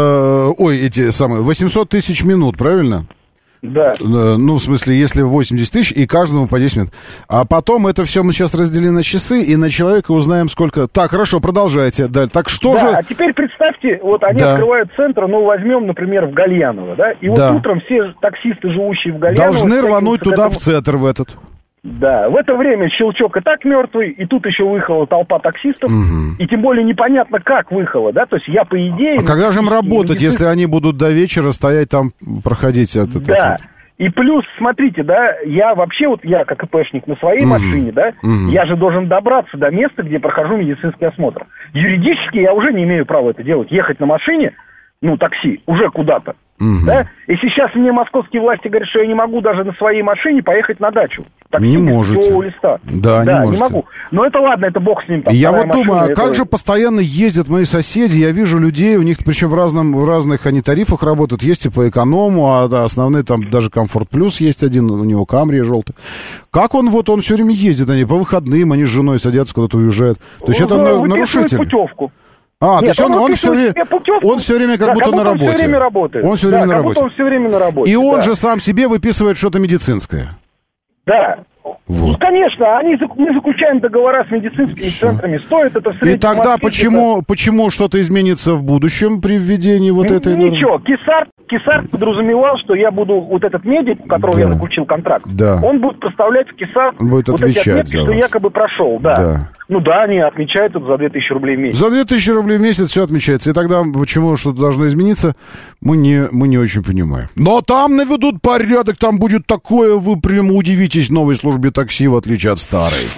Э, ой, эти самые... восемьсот тысяч минут, правильно? Да. Ну, в смысле, если восемьдесят тысяч, и каждому по десять минут. А потом это все мы сейчас разделим на часы, и на человека узнаем, сколько... Так, хорошо, продолжайте. Да, так что да, же... а теперь представьте, вот они да. открывают центр, ну, возьмем, например, в Гальяново, да? И да. вот утром все таксисты, живущие в Гальяново... Должны рвануть туда, этому... в центр, в этот. Да, в это время щелчок и так мертвый, и тут еще выехала толпа таксистов, угу. и тем более непонятно, как выехала, да, то есть я, по идее... А когда же им работать, медицин... если они будут до вечера стоять там, проходить от этого? Да, и плюс, смотрите, да, я вообще, вот я как ИПшник на своей угу. машине, да, угу. я же должен добраться до места, где прохожу медицинский осмотр. Юридически я уже не имею права это делать, ехать на машине, ну, такси, уже куда-то. Угу. Да? И сейчас мне московские власти говорят, что я не могу даже на своей машине поехать на дачу. Такси не можете. Листа. Да, да, не можете. Не могу. Но это ладно, это бог с ним. Там, я вот думаю, а это... как же постоянно ездят мои соседи? Я вижу людей, у них причем в, разном, в разных они тарифах работают. Есть и по эконому, а да, основные там даже Комфорт Плюс есть один, у него Камри желтый. Как он вот, он все время ездит, они по выходным, они с женой садятся, куда-то уезжают. То есть ну, это нарушитель. Путевку. А, Нет, то есть он, он, он, все время, он все время как да, будто как на работе. Он все время работает. Он все да, время на как работе. Он все время на работе. И он да. же сам себе выписывает что-то медицинское. Да. Вот. Ну, конечно, они, мы заключаем договора с медицинскими центрами, стоит это в среднем... И тогда почему, почему что-то изменится в будущем при введении вот этой... Ничего, Кесар, Кесар подразумевал, что я буду, вот этот медик, у которого да. я заключил контракт, да. он будет поставлять в Кесар будет вот эти отметки, что якобы прошел, да. да. Ну да, они отмечают это за две тысячи рублей в месяц. За две тысячи рублей в месяц все отмечается. И тогда почему что-то должно измениться, мы не, мы не очень понимаем. Но там наведут порядок, там будет такое, вы прямо удивитесь новой службе такси, в отличие от старой.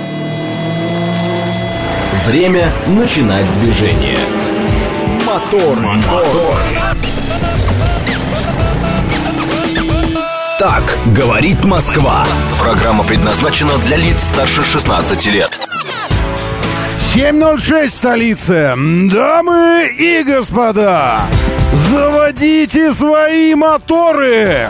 Время начинать движение. Мотор, мотор. Так говорит Москва. Программа предназначена для лиц старше шестнадцати лет. семь ноль шесть в столице. Дамы и господа, заводите свои моторы.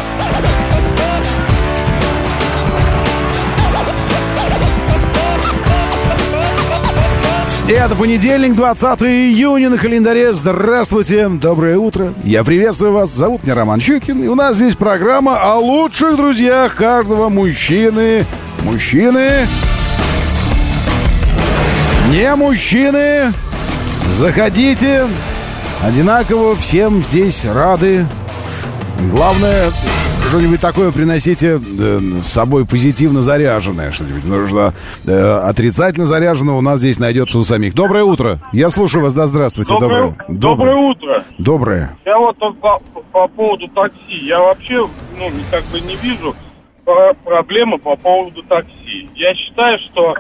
Это понедельник, двадцатое июня на календаре. Здравствуйте, доброе утро. Я приветствую вас. Зовут меня Роман Щукин. И у нас здесь программа о лучших друзьях каждого мужчины. Мужчины. Не мужчины. Заходите. Одинаково всем здесь рады. Главное, что-нибудь такое приносите э, с собой позитивно заряженное что-нибудь. Потому что э, отрицательно заряженного у нас здесь найдется у самих. Доброе утро. Я слушаю вас. Да, здравствуйте. Доброе, доброе. доброе утро. Доброе. Я вот по, по поводу такси. Я вообще, ну, как бы не вижу проблемы по поводу такси. Я считаю, что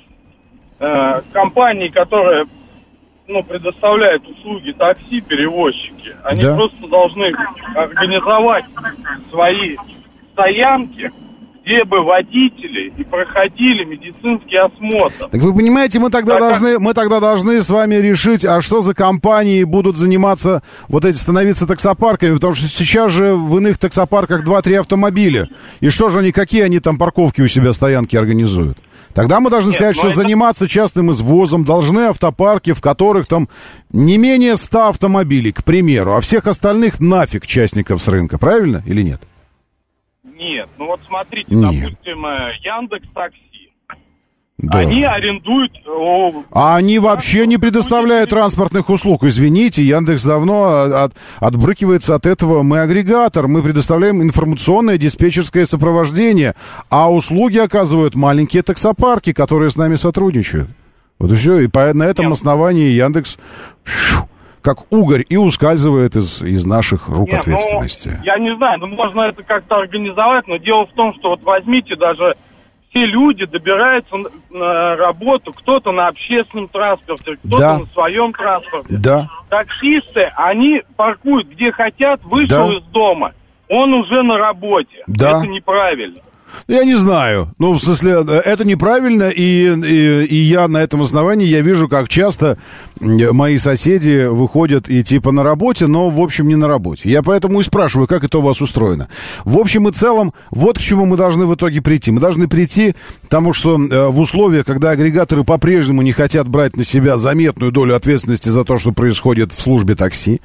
э, компании, которые, ну, предоставляют услуги такси, перевозчики, они да. просто должны организовать свои стоянки, где бы водители и проходили медицинский осмотр. Так вы понимаете, мы тогда, так, должны, мы тогда должны с вами решить, а что за компании будут заниматься, вот эти, становиться таксопарками, потому что сейчас же в иных таксопарках два-три автомобиля. И что же они, какие они там парковки у себя, стоянки организуют? Тогда мы должны Нет, сказать, что это... заниматься частным извозом должны автопарки, в которых там не менее ста автомобилей, к примеру, а всех остальных нафиг частников с рынка, правильно или нет? Нет, ну вот смотрите, Нет. допустим, Яндекс.Такси. Да. Они арендуют... О, а они вообще не предоставляют транспортных услуг. Извините, Яндекс давно от, отбрыкивается от этого. Мы агрегатор, мы предоставляем информационное диспетчерское сопровождение, а услуги оказывают маленькие таксопарки, которые с нами сотрудничают. Вот и все. И по, на этом Нет. основании Яндекс... как угорь, и ускальзывает из, из наших рук Нет, ответственности. Ну, я не знаю, ну можно это как-то организовать, но дело в том, что вот возьмите даже все люди добираются на работу, кто-то на общественном транспорте, кто-то да. на своем транспорте. Да. Таксисты, они паркуют где хотят, вышел да. из дома, он уже на работе. Да. Это неправильно. Я не знаю. Ну, в смысле, это неправильно, и, и, и я на этом основании, я вижу, как часто мои соседи выходят и типа на работе, но, в общем, не на работе. Я поэтому и спрашиваю, как это у вас устроено. В общем и целом, вот к чему мы должны в итоге прийти. Мы должны прийти к тому, что э, в условиях, когда агрегаторы по-прежнему не хотят брать на себя заметную долю ответственности за то, что происходит в службе такси,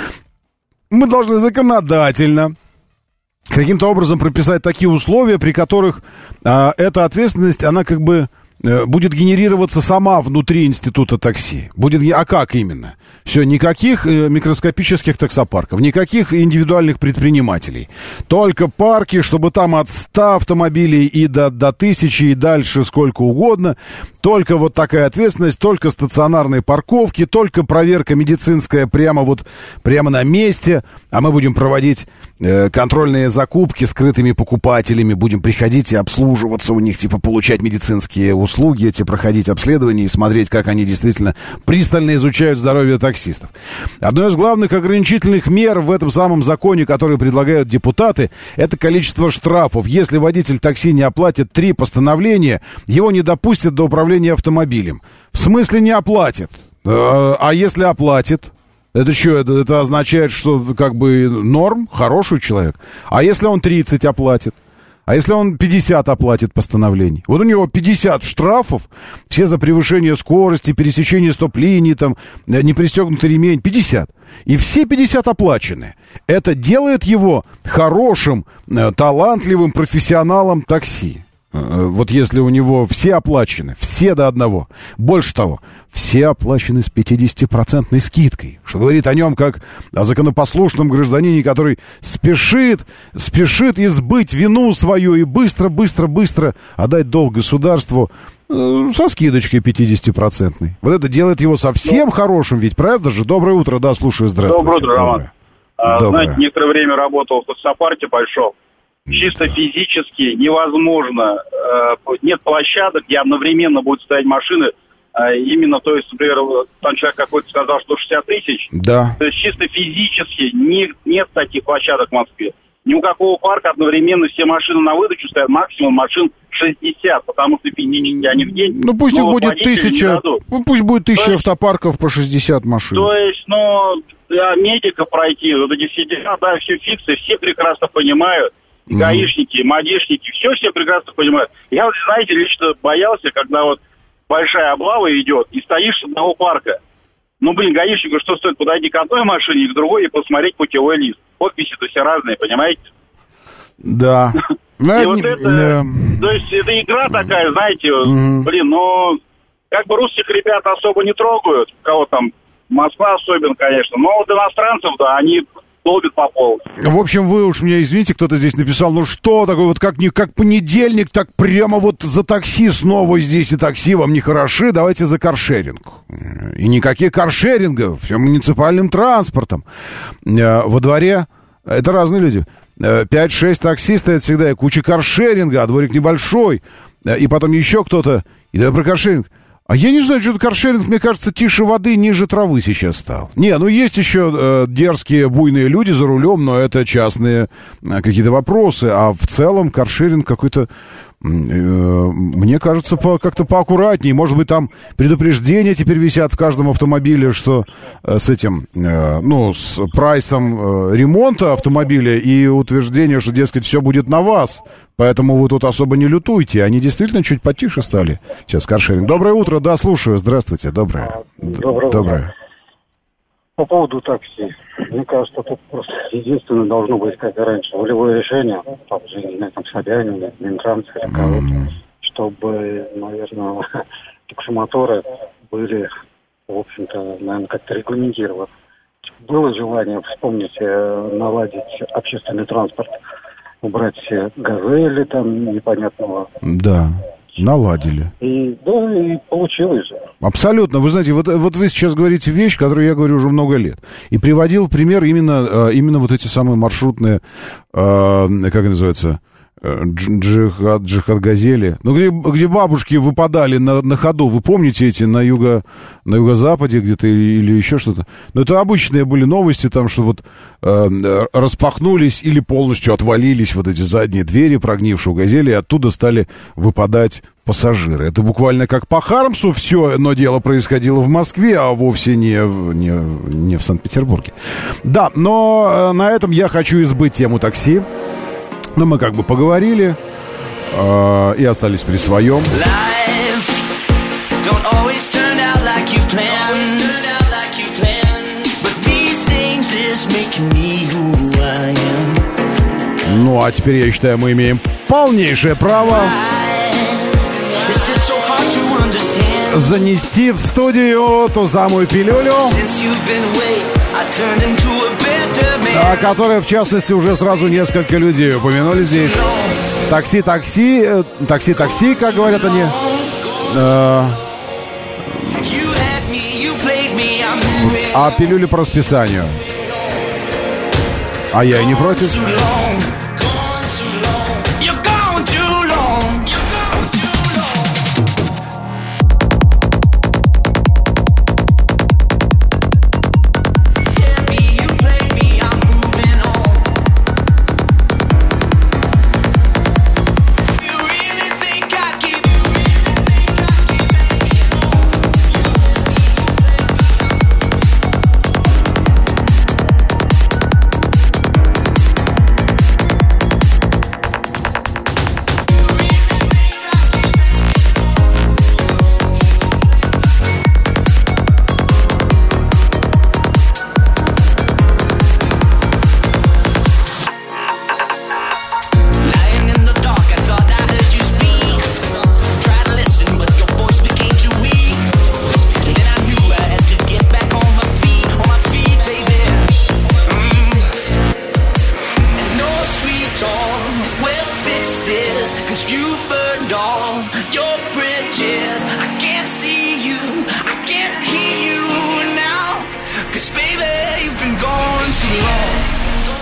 мы должны законодательно каким-то образом прописать такие условия, при которых а, эта ответственность, она как бы а, будет генерироваться сама внутри института такси. Будет, а как именно? Все, никаких э, микроскопических таксопарков, никаких индивидуальных предпринимателей. Только парки, чтобы там от ста автомобилей и до, до тысячи, и дальше сколько угодно. Только вот такая ответственность, только стационарные парковки, только проверка медицинская прямо вот, прямо на месте. А мы будем проводить э, контрольные закупки скрытыми покупателями, будем приходить и обслуживаться у них, типа получать медицинские услуги, эти проходить обследования и смотреть, как они действительно пристально изучают здоровье таксистов. Одно из главных ограничительных мер в этом самом законе, который предлагают депутаты, это количество штрафов. Если водитель такси не оплатит три постановления, его не допустят до управления автомобилем. В смысле не оплатит? А если оплатит? Это что, это, это означает, что как бы норм, хороший человек? А если он тридцать оплатит? А если он пятьдесят оплатит постановлений? Вот у него пятьдесят штрафов, все за превышение скорости, пересечение стоп-линий, там, не пристегнутый ремень, пятьдесят. И все пятьдесят оплачены. Это делает его хорошим, талантливым профессионалом такси. Вот если у него все оплачены, все до одного. Больше того, все оплачены с пятидесятипроцентной скидкой. Что говорит о нем как о законопослушном гражданине, который спешит, спешит избыть вину свою и быстро-быстро-быстро отдать долг государству э, со скидочкой пятидесятипроцентной. Вот это делает его совсем хорошим, ведь правда же? Доброе утро, да, слушаю, здравствуйте. Доброе утро, Роман. А, Доброе. Знаете, некоторое время работал в таксопарке большом. Чисто физически невозможно. Э, нет площадок, где одновременно будут стоять машины. Э, именно, то есть, например, там человек какой-то сказал, что шестьдесят тысяч. Да. То есть чисто физически не, нет таких площадок в Москве. Ни у какого парка одновременно все машины на выдачу стоят, максимум машин шестьдесят, потому что физически они в день. Ну пусть их будет тысяча, ну, пусть будет тысяча есть, автопарков по шестьдесят машин. То есть, ну, для медика пройти, вот эти все дела, да, все фиксы, все прекрасно понимают. Гаишники, мадишники, все-все прекрасно понимают. Я, вот, знаете, лично боялся, когда вот большая облава идет, и стоишь с одного парка. Ну, блин, гаишнику что стоит? Подойди к одной машине, к другой и посмотреть путевой лист. Подписи-то все разные, понимаете? Да. И вот это, то есть, это игра такая, знаете, блин, ну, как бы русских ребят особо не трогают, кого там, Москва особенно, конечно, но вот иностранцев, да, они... долбит по полу. В общем, вы уж меня извините, кто-то здесь написал, ну что такое, вот как, не, как понедельник, так прямо вот за такси снова здесь и такси вам не хороши, давайте за каршеринг. И никаких каршерингов, все муниципальным транспортом. Во дворе, это разные люди, пять-шесть такси стоят всегда, и куча каршеринга, а дворик небольшой, и потом еще кто-то, и давай про каршеринг. А я не знаю, что-то каршеринг, мне кажется, тише воды, ниже травы сейчас стал. Не, ну есть еще э, дерзкие, буйные люди за рулем, но это частные э, какие-то вопросы. А в целом каршеринг какой-то, э, мне кажется, по, как-то поаккуратнее. Может быть, там предупреждения теперь висят в каждом автомобиле, что э, с этим, э, ну, с прайсом э, ремонта автомобиля и утверждение, что, дескать, все будет на вас. Поэтому вы тут особо не лютуйте. Они действительно чуть потише стали. Сейчас каршеринг. Доброе утро, да, слушаю. Здравствуйте, доброе. Доброе, доброе. утро. По поводу такси. Мне кажется, тут просто единственное должно быть, как и раньше, волевое решение, там же, не знаю, там, Собянина, Минтранса или кого-то, чтобы, наверное, таксомоторы были, в общем-то, наверное, как-то регламентированы. Было желание, вспомните, наладить общественный транспорт, убрать все газели там непонятного. Да, наладили. И да, и получилось же. Абсолютно. Вы знаете, вот, вот вы сейчас говорите вещь, которую я говорю уже много лет. И приводил пример именно, именно вот эти самые маршрутные, как называется, джихад, джихад газели. Ну, где, где бабушки выпадали на, на ходу. Вы помните эти на, юго, на юго-западе где-то или, или еще что-то? Но это обычные были новости, там, что вот э, распахнулись или полностью отвалились вот эти задние двери прогнившего газели, и оттуда стали выпадать пассажиры. Это буквально как по Хармсу все, но дело происходило в Москве, а вовсе не, не, не в Санкт-Петербурге. Да, но на этом я хочу избыть тему такси. Но мы как бы поговорили э, и остались при своем. Ну, а теперь, я считаю, мы имеем полнейшее право занести в студию ту самую пилюлю, о которой, в частности, уже сразу несколько людей упомянули здесь. Такси-такси, такси-такси, как говорят они. Э, а пилюли по расписанию. А я и не против.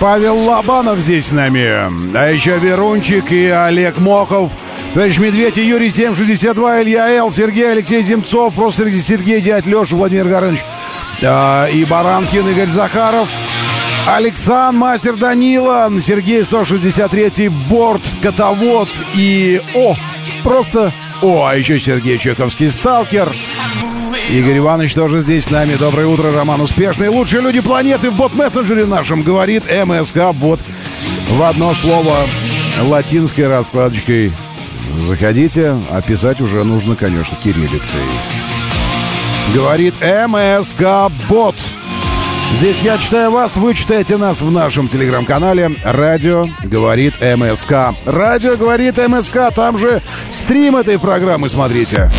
Павел Лобанов здесь с нами. А еще Верунчик и Олег Мохов. Товарищ Медведь и Юрий семь шестьдесят два, Илья Л, Сергей, Алексей Земцов, просто Сергей, дядь Леша, Владимир Горыныч, а, и Баранкин, Игорь Захаров, Александр, мастер Данила, Сергей сто шестьдесят три, Борт, Котовод и... О, просто... О, а еще Сергей Чековский, Сталкер. Игорь Иванович тоже здесь с нами. Доброе утро, Роман Успешный. Лучшие люди планеты в бот-мессенджере нашем, говорит МСК-бот. В одно слово, латинской раскладочкой. Заходите, а писать уже нужно, конечно, кириллицей. Говорит МСК-бот. Здесь я читаю вас, вы читаете нас в нашем телеграм-канале «Радио говорит МСК». «Радио говорит МСК», там же стрим этой программы смотрите.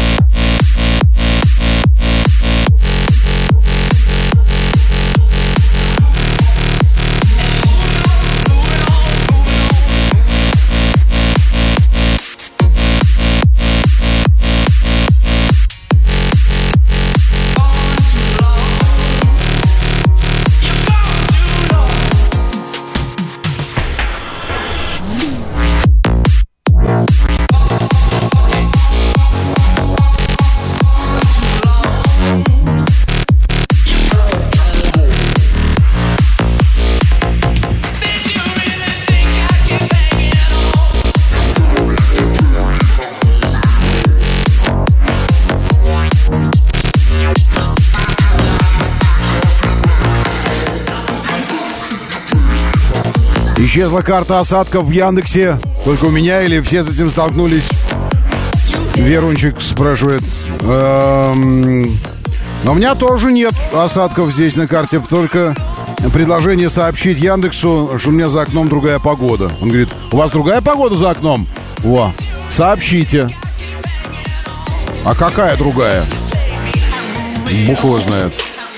Исчезла карта осадков в Яндексе. Только у меня или все с этим столкнулись? Верунчик спрашивает. Эм... Но у меня тоже нет осадков здесь на карте. Только предложение сообщить Яндексу, что у меня за окном другая погода. Он говорит, у вас другая погода за окном? О, сообщите. А какая другая? Бог его знает.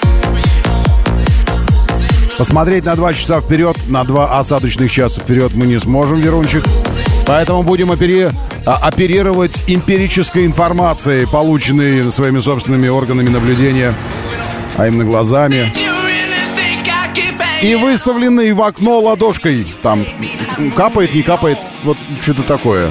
Посмотреть на два часа вперед, на два осадочных часа вперед мы не сможем, Верунчик. Поэтому будем опери... оперировать эмпирической информацией, полученной своими собственными органами наблюдения, а именно глазами. И выставленной в окно ладошкой. Там капает, не капает, вот что-то такое.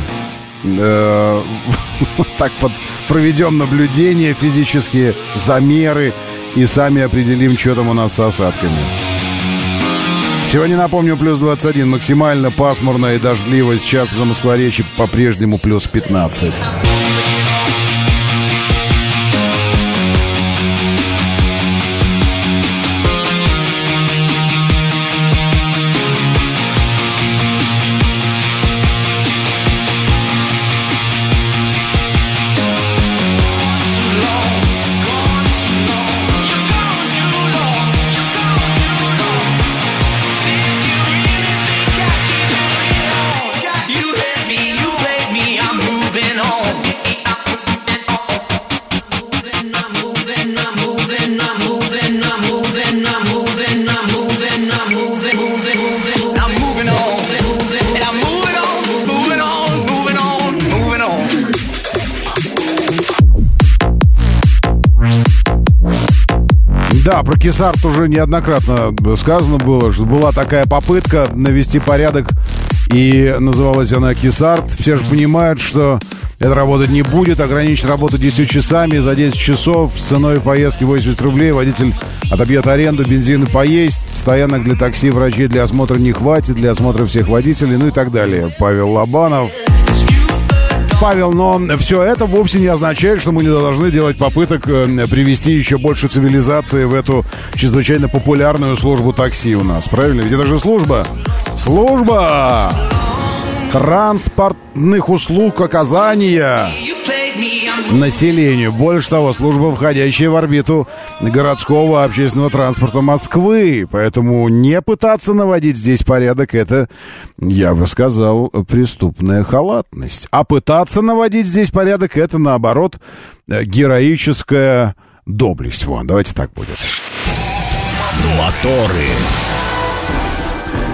Так вот проведем наблюдения физические, замеры и сами определим, что там у нас с осадками. Сегодня, напомню, плюс двадцать один, максимально пасмурно и дождливо. Сейчас в Замоскворечье по-прежнему плюс пятнадцать. Да, про Кисарт уже неоднократно сказано было, что была такая попытка навести порядок, и называлась она Кисарт. Все же понимают, что это работать не будет, ограничить работу десятью часами за десять часов с ценой поездки восемьдесят рублей. Водитель отобьет аренду, бензин и поесть, стоянок для такси, врачей для осмотра не хватит, для осмотра всех водителей, ну и так далее. Павел Лобанов. Павел, но все это вовсе не означает, что мы не должны делать попыток привести еще больше цивилизации в эту чрезвычайно популярную службу такси у нас. Правильно? Ведь это же служба. Служба транспортных услуг оказания населению. Больше того, служба, входящая в орбиту городского общественного транспорта Москвы. Поэтому не пытаться наводить здесь порядок — это, я бы сказал, преступная халатность. А пытаться наводить здесь порядок — это, наоборот, героическая доблесть. Вон, давайте так будет. Моторы.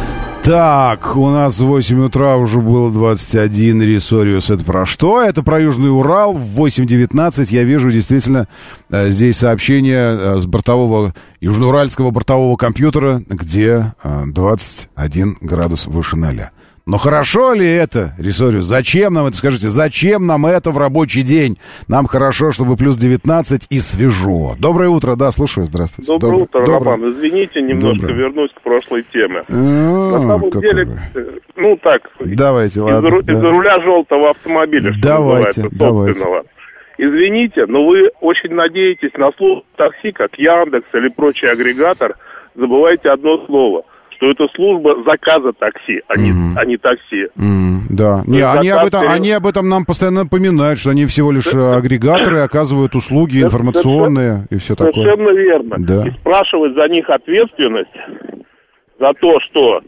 Так, у нас в восемь утра уже было двадцать один. Ресориус. Это про что? Это про Южный Урал. В восемь девятнадцать я вижу действительно здесь сообщение с бортового, южноуральского бортового компьютера, где двадцать один градус выше ноля. Но хорошо ли это, Ресориус? Зачем нам это, скажите, зачем нам это в рабочий день? Нам хорошо, чтобы плюс девятнадцать и свежо. Доброе утро, да, слушаю, здравствуйте. Доброе, Доброе утро, Доброе. Роман. Извините, немножко Доброе. вернусь к прошлой теме. А, На самом деле, вы? ну так, давайте, из, ладно, из да. руля желтого автомобиля, что давайте, называется, давайте. собственного. Извините, но вы очень надеетесь на слово такси, как Яндекс или прочий агрегатор, забываете одно слово – что это служба заказа такси, а не, mm-hmm. а не такси. Mm-hmm. Да. Не, они, об этом, они об этом нам постоянно напоминают, что они всего лишь агрегаторы, оказывают услуги информационные и все такое. Совершенно верно. Да. И спрашивать за них ответственность за то, что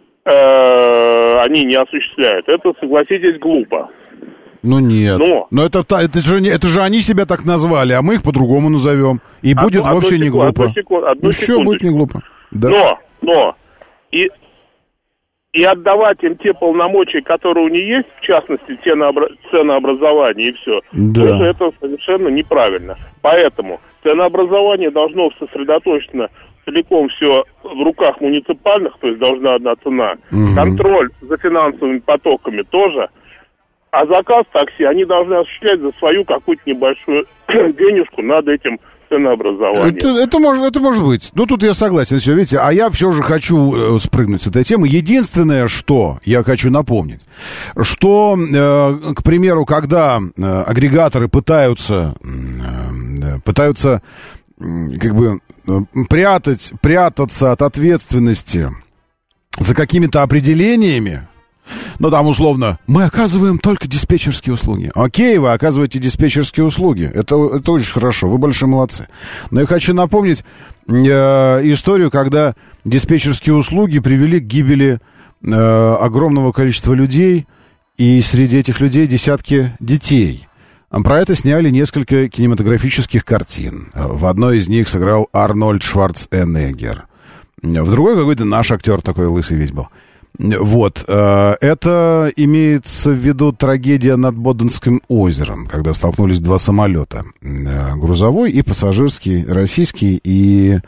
э, они не осуществляют, это, согласитесь, глупо. Ну нет. Но, Но это, это, же, это же они себя так назвали, а мы их по-другому назовем. И одну, будет вовсе не глупо. Одну секунду, одну и все будет не глупо. Да. Но, но... И, и отдавать им те полномочия, которые у них есть, в частности, ценообразование и все, да. это, это совершенно неправильно. Поэтому ценообразование должно сосредоточено целиком все в руках муниципальных, то есть должна одна цена. Угу. Контроль за финансовыми потоками тоже. А заказ такси они должны осуществлять за свою какую-то небольшую денежку над этим ценообразование. Это, это, может, это может быть. Ну, тут я согласен. Все, видите, а я все же хочу э, спрыгнуть с этой темы. Единственное, что я хочу напомнить, что, э, к примеру, когда э, агрегаторы пытаются, э, пытаются э, как бы э, прятать, прятаться от ответственности за какими-то определениями, ну, там, условно, мы оказываем только диспетчерские услуги. Окей, вы оказываете диспетчерские услуги. Это, это очень хорошо, вы большие молодцы. Но я хочу напомнить э, историю, когда диспетчерские услуги привели к гибели э, огромного количества людей, и среди этих людей десятки детей. Про это сняли несколько кинематографических картин. В одной из них сыграл Арнольд Шварценеггер. В другой какой-то наш актер такой лысый весь был. Вот, это имеется в виду трагедия над Боденским озером, когда столкнулись два самолета, грузовой и пассажирский, российский, и,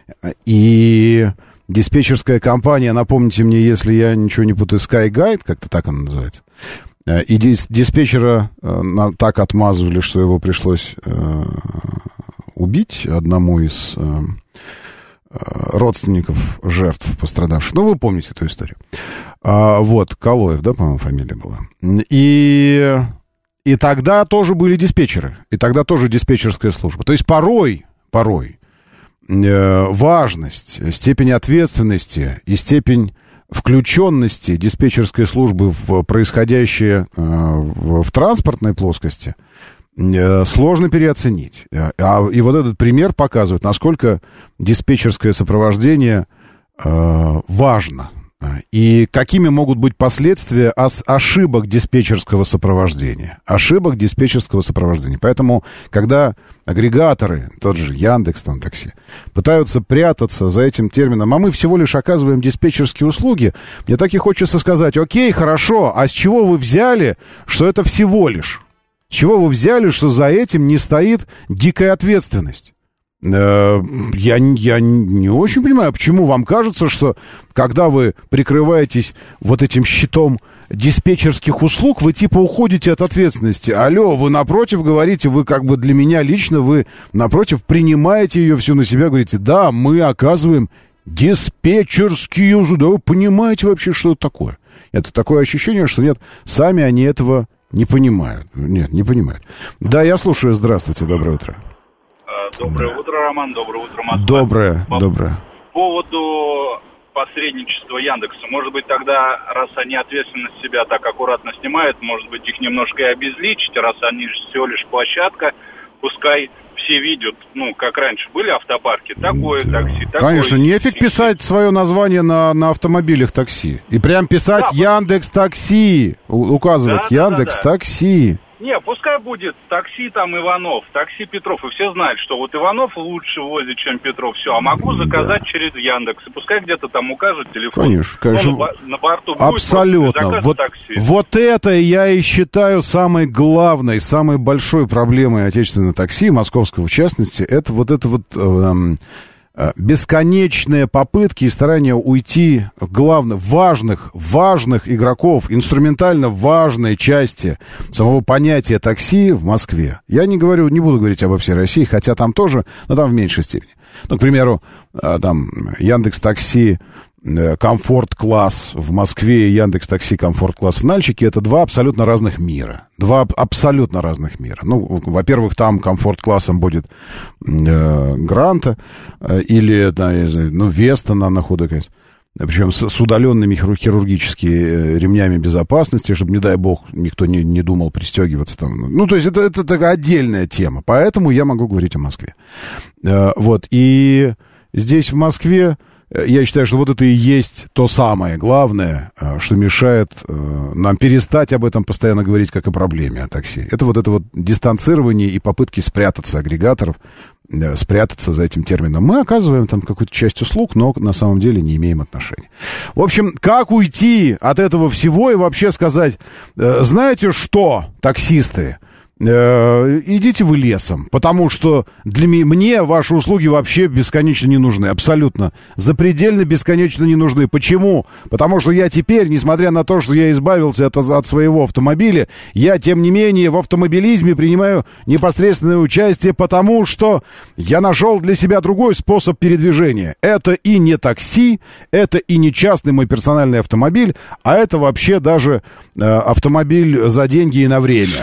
и диспетчерская компания, напомните мне, если я ничего не путаю, SkyGuide, как-то так она называется, и диспетчера так отмазывали, что его пришлось убить одному из... родственников жертв пострадавших. Ну, вы помните эту историю. А, вот, Калоев, да, по-моему, фамилия была. И, и тогда тоже были диспетчеры. И тогда тоже диспетчерская служба. То есть порой, порой э, важность, степень ответственности и степень включенности диспетчерской службы в происходящее э, в, в транспортной плоскости сложно переоценить. И вот этот пример показывает, насколько диспетчерское сопровождение э, важно. И какими могут быть последствия ошибок диспетчерского сопровождения. Ошибок диспетчерского сопровождения. Поэтому, когда агрегаторы, тот же Яндекс, там, такси, пытаются прятаться за этим термином, а мы всего лишь оказываем диспетчерские услуги, мне так и хочется сказать, окей, хорошо, а с чего вы взяли, что это всего лишь? С чего вы взяли, что за этим не стоит дикая ответственность? Э, я, я не очень понимаю, почему вам кажется, что когда вы прикрываетесь вот этим щитом диспетчерских услуг, вы типа уходите от ответственности. Алло, вы напротив говорите, вы как бы для меня лично, вы напротив принимаете ее всю на себя, говорите, да, мы оказываем диспетчерские услуги. Да вы понимаете вообще, что это такое? Это такое ощущение, что нет, сами они этого не понимают. Нет, не понимают. Да, я слушаю. Здравствуйте, доброе утро. Доброе да. утро, Роман. Доброе утро, Москва. Доброе, По доброе. поводу посредничества Яндекса. Может быть, тогда, раз они ответственность себя так аккуратно снимают, может быть, их немножко и обезличить, раз они всего лишь площадка, пускай все видят, ну, как раньше были автопарки, такое да. такси, такое... Конечно, нефиг писать свое название на, на автомобилях такси. И прям писать да, Яндекс Такси, указывать да, Яндекс да, да, да. Такси. Не, пускай будет такси там Иванов, такси Петров, и все знают, что вот Иванов лучше возит, чем Петров, все, а могу заказать да. через Яндекс, и пускай где-то там укажут телефон. Конечно, конечно. Ну, на, на борту будет абсолютно. Вот, вот это я и считаю самой главной, самой большой проблемой отечественного такси, московского в частности, это вот это вот... Эм, бесконечные попытки и старания уйти главных, важных, важных игроков, инструментально важной части самого понятия такси в Москве. Я не говорю, не буду говорить обо всей России, хотя там тоже, но там в меньшей степени. Ну, к примеру, там Яндекс.Такси Комфорт-класс в Москве и Яндекс.Такси Комфорт-класс в Нальчике — это два абсолютно разных мира. Два абсолютно разных мира. Ну, во-первых, там Комфорт-классом будет э, Гранта э, или, да, я знаю, ну, Веста на, на ходу, конечно. Причем с, с удаленными хирургическими ремнями безопасности, чтобы, не дай бог, никто не, не думал пристегиваться там. Ну, то есть это, это такая отдельная тема. Поэтому я могу говорить о Москве. Э, вот. И здесь, в Москве, я считаю, что вот это и есть то самое главное, что мешает нам перестать об этом постоянно говорить как о проблеме о такси. Это вот это вот дистанцирование и попытки спрятаться агрегаторов, спрятаться за этим термином. Мы оказываем там какую-то часть услуг, но на самом деле не имеем отношения. В общем, как уйти от этого всего и вообще сказать, знаете что, таксисты, идите вы лесом, потому что для меня, мне ваши услуги вообще бесконечно не нужны, абсолютно, запредельно бесконечно не нужны. Почему? Потому что я теперь, несмотря на то, что я избавился от, от своего автомобиля, я, тем не менее, в автомобилизме принимаю непосредственное участие, потому что я нашел для себя другой способ передвижения. Это и не такси, это и не частный мой персональный автомобиль, а это вообще даже э, автомобиль за деньги и на время.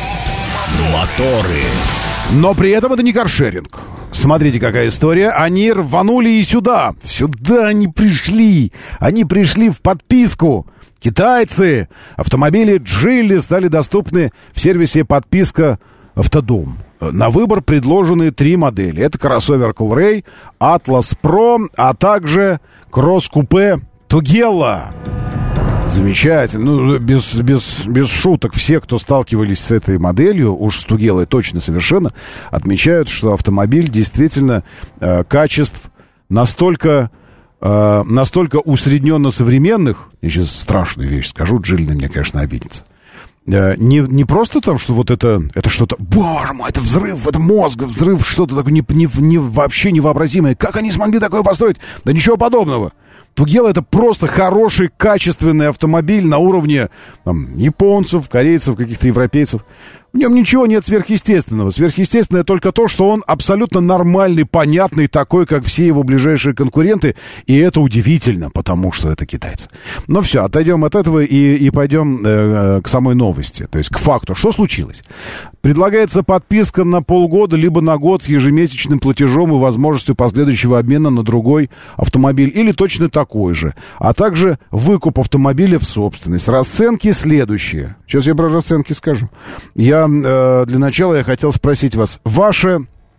Моторы. Но при этом это не каршеринг. Смотрите, какая история. Они рванули и сюда. Сюда они пришли. Они пришли в подписку. Китайцы. Автомобили Geely стали доступны в сервисе подписка «Автодом». На выбор предложены три модели. Это кроссовер Coolray, Atlas Pro, а также кросс-купе Тугелла. Замечательно. Ну, без, без, без шуток, все, кто сталкивались с этой моделью, уж с Тугелой точно совершенно, отмечают, что автомобиль действительно э, качеств настолько, э, настолько усредненно современных, я сейчас страшную вещь скажу, Geely на меня, конечно, обидится. Э, не, не просто там, что вот это, это что-то, боже мой, это взрыв, это мозг, взрыв, что-то такое не, не, не, вообще невообразимое. Как они смогли такое построить? Да ничего подобного. Тугелла — это просто хороший, качественный автомобиль на уровне там, японцев, корейцев, каких-то европейцев. В нем ничего нет сверхъестественного. Сверхъестественное только то, что он абсолютно нормальный, понятный, такой, как все его ближайшие конкуренты. И это удивительно, потому что это китайцы. Но все, отойдем от этого и, и пойдем э, к самой новости. То есть к факту. Что случилось? Предлагается подписка на полгода, либо на год с ежемесячным платежом и возможностью последующего обмена на другой автомобиль. Или точно такой же. А также выкуп автомобиля в собственность. Расценки следующие. Сейчас я про расценки скажу. Я э, для начала я хотел спросить вас. Ваше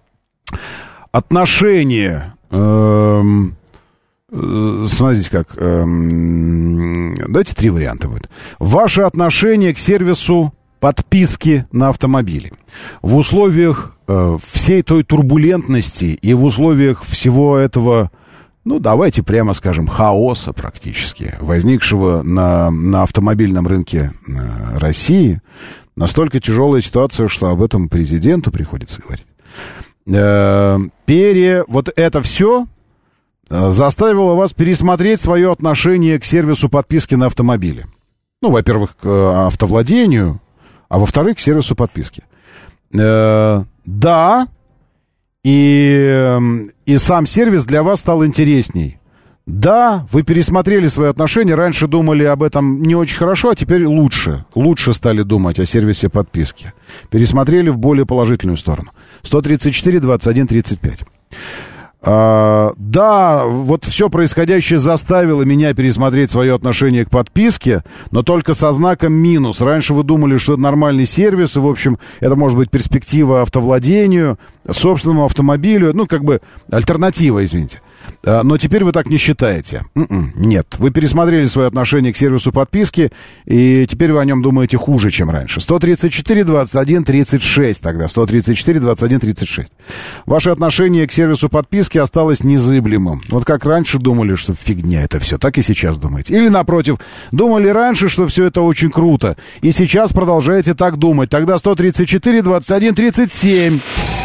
отношение... Э, э, смотрите как... Э, давайте три варианта будет. Ваше отношение к сервису подписки на автомобили. В условиях э, всей той турбулентности и в условиях всего этого... Ну, давайте прямо скажем, хаоса практически, возникшего на, на автомобильном рынке э, России, настолько тяжелая ситуация, что об этом президенту приходится говорить. Э, пере, вот это все э, заставило вас пересмотреть свое отношение к сервису подписки на автомобили. Ну, во-первых, к автовладению, а во-вторых, к сервису подписки. Э, да... И, и сам сервис для вас стал интересней. Да, вы пересмотрели свои отношения, раньше думали об этом не очень хорошо, а теперь лучше. Лучше стали думать о сервисе подписки. Пересмотрели в более положительную сторону. сто тридцать четыре двадцать один тридцать пять. А, да, вот все происходящее заставило меня пересмотреть свое отношение к подписке, но только со знаком минус. Раньше вы думали, что это нормальный сервис, и, в общем, это может быть перспектива автовладению, собственному автомобилю, ну, как бы альтернатива, извините. Но теперь вы так не считаете. М-м, нет, вы пересмотрели свое отношение к сервису подписки, и теперь вы о нем думаете хуже, чем раньше. сто тридцать четыре двадцать один тридцать шесть тогда, сто тридцать четыре двадцать один тридцать шесть. Ваше отношение к сервису подписки осталось незыблемым. Вот как раньше думали, что фигня это все, так и сейчас думаете. Или, напротив, думали раньше, что все это очень круто, и сейчас продолжаете так думать. Тогда сто тридцать четыре двадцать один тридцать семь.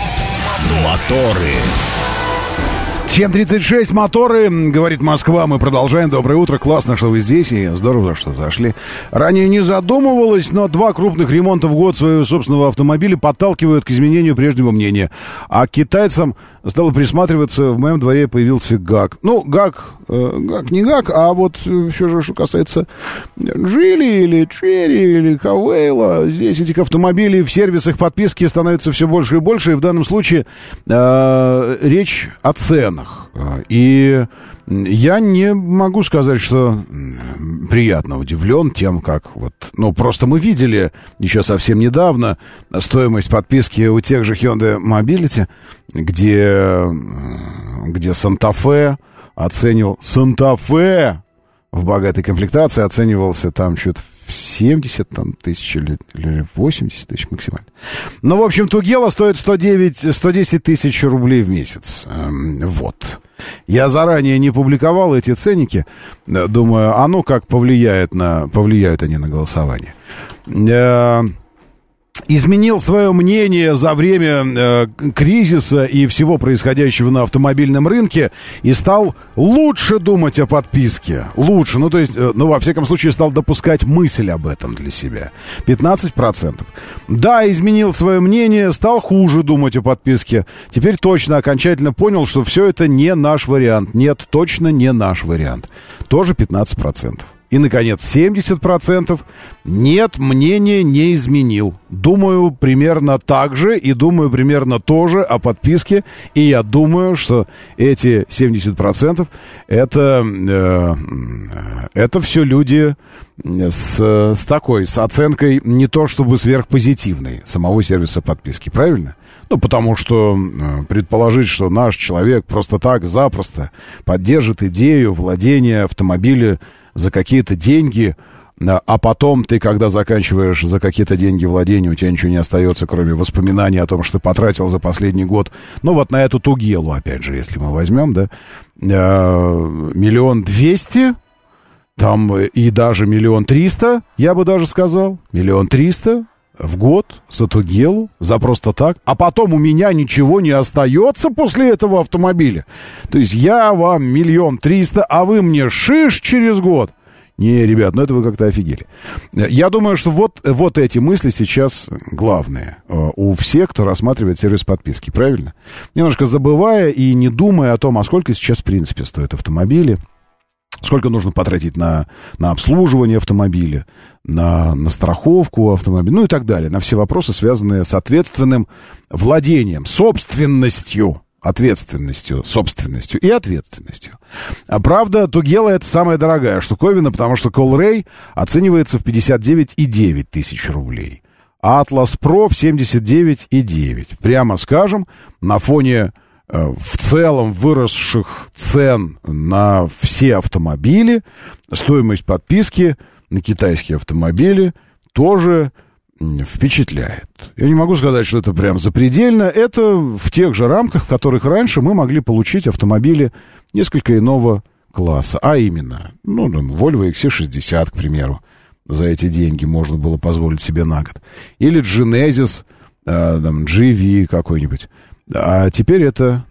Моторы. семь тридцать шесть, моторы, говорит Москва. Мы продолжаем. Доброе утро. Классно, что вы здесь, и здорово, что зашли. Ранее не задумывалось, но два крупных ремонта в год своего собственного автомобиля подталкивают к изменению прежнего мнения. А к китайцам стало присматриваться, в моем дворе появился ГАК. Ну, ГАК, э, ГАК не ГАК, а вот э, все же, что касается Джили или Черри или Кавейла, здесь этих автомобилей в сервисах подписки становится все больше и больше, и в данном случае э, речь о ценах. И я не могу сказать, что приятно удивлен тем, как вот... Ну, просто мы видели еще совсем недавно стоимость подписки у тех же Hyundai Mobility, где, где Санта-Фе оценивал... Санта-Фе в богатой комплектации оценивался там что-то в семьдесят там, тысяч или, или восемьдесят тысяч максимально. Ну, в общем, Тугела стоит сто девять, сто десять тысяч рублей в месяц. Эм, вот. Я заранее не публиковал эти ценники. Думаю, а ну как повлияет на, повлияют они на голосование. Э, изменил свое мнение за время э, кризиса и всего происходящего на автомобильном рынке и стал лучше думать о подписке. Лучше, ну то есть, э, ну во всяком случае стал допускать мысль об этом для себя. пятнадцать процентов. Да, изменил свое мнение, стал хуже думать о подписке. Теперь точно, окончательно понял, что все это не наш вариант. Нет, точно не наш вариант. Тоже пятнадцать процентов. И, наконец, семьдесят процентов нет, мнение не изменил. Думаю примерно так же и думаю примерно то же о подписке. И я думаю, что эти семьдесят процентов это, э, это все люди с, с такой, с оценкой не то чтобы сверхпозитивной самого сервиса подписки. Правильно? Ну, потому что э, предположить, что наш человек просто так, запросто поддержит идею владения автомобилем за какие-то деньги, а потом ты, когда заканчиваешь за какие-то деньги владения, у тебя ничего не остается, кроме воспоминаний о том, что ты потратил за последний год. Ну, вот на эту Тугелу, опять же, если мы возьмем, да, миллион двести, там и даже миллион триста, я бы даже сказал, миллион триста в год за Тугелу, за просто так, а потом у меня ничего не остается после этого автомобиля. То есть я вам миллион триста, а вы мне шиш через год. Не, ребят, ну это вы как-то офигели. Я думаю, что вот, вот эти мысли сейчас главные у всех, кто рассматривает сервис подписки, правильно? Немножко забывая и не думая о том, а сколько сейчас в принципе стоят автомобили, сколько нужно потратить на, на обслуживание автомобиля, на, на страховку автомобиля, ну и так далее. На все вопросы, связанные с ответственным владением, собственностью, ответственностью, собственностью и ответственностью. А правда, Тугела — это самая дорогая штуковина, потому что Колрей оценивается в пятьдесят девять и девять тысяч рублей, а Atlas Pro в семьдесят девять и девять. Прямо скажем, на фоне в целом выросших цен на все автомобили, стоимость подписки на китайские автомобили тоже впечатляет. Я не могу сказать, что это прям запредельно. Это в тех же рамках, в которых раньше мы могли получить автомобили несколько иного класса. А именно, ну, там, Volvo икс си шестьдесят, к примеру, за эти деньги можно было позволить себе на год. Или Genesis, э, там, джи ви какой-нибудь. А теперь это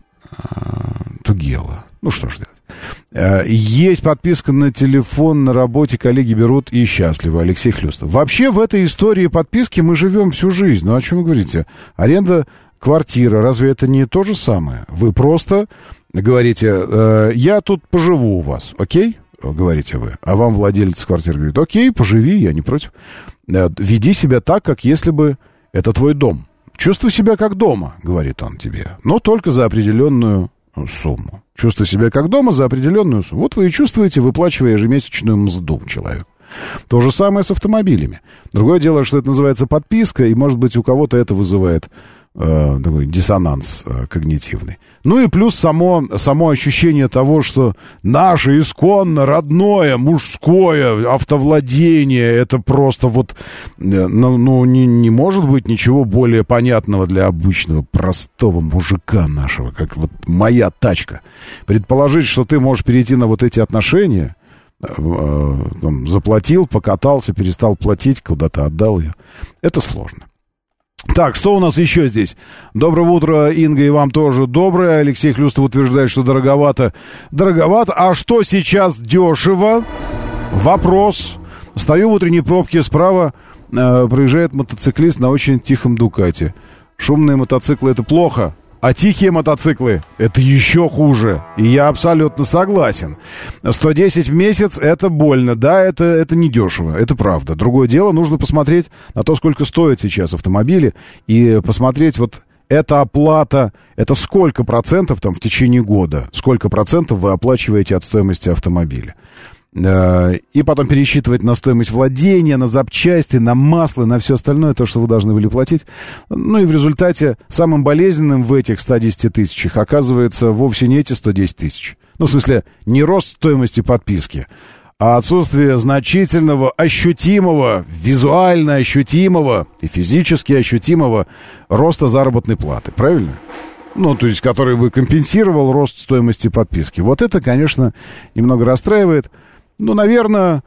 а, Тугела. Ну, что ж делать. А, есть подписка на телефон, на работе коллеги берут и счастливы. Алексей Хлюстов. Вообще в этой истории подписки мы живем всю жизнь. Ну, о чем вы говорите? Аренда квартиры. Разве это не то же самое? Вы просто говорите, э, я тут поживу у вас, окей? Говорите вы. А вам владелец квартиры говорит, окей, поживи, я не против. Э, веди себя так, как если бы это твой дом. Чувствуй себя как дома, говорит он тебе, но только за определенную сумму. Чувствуй себя как дома за определенную сумму. Вот вы и чувствуете, выплачивая ежемесячную мзду человеку. То же самое с автомобилями. Другое дело, что это называется подписка, и, может быть, у кого-то это вызывает э, такой диссонанс э, когнитивный. Ну и плюс само, само ощущение того, что наше исконно родное мужское автовладение, это просто вот, ну, ну не, не может быть ничего более понятного для обычного простого мужика нашего, как вот моя тачка. Предположить, что ты можешь перейти на вот эти отношения, э, там, заплатил, покатался, перестал платить, куда-то отдал ее, это сложно. Так, что у нас еще здесь? Доброе утро, Инга, и вам тоже доброе. Алексей Хлюстов утверждает, что дороговато. Дороговато. А что сейчас дешево? Вопрос. Стою в утренней пробке, справа э, проезжает мотоциклист на очень тихом Дукате. Шумные мотоциклы — это плохо, а тихие мотоциклы — это еще хуже. И я абсолютно согласен. сто десять в месяц — это больно. Да, это, это недешево, это правда. Другое дело, нужно посмотреть на то, сколько стоят сейчас автомобили, и посмотреть вот эта оплата, это сколько процентов там в течение года, сколько процентов вы оплачиваете от стоимости автомобиля. И потом пересчитывать на стоимость владения, на запчасти, на масло, на все остальное, то, что вы должны были платить. Ну и в результате самым болезненным в этих ста десяти тысячах оказывается вовсе не эти сто десять тысяч. Ну, в смысле, не рост стоимости подписки, а отсутствие значительного, ощутимого, визуально ощутимого и физически ощутимого роста заработной платы. Правильно? Ну, то есть, который бы компенсировал рост стоимости подписки. Вот это, конечно, немного расстраивает. Ну, наверное,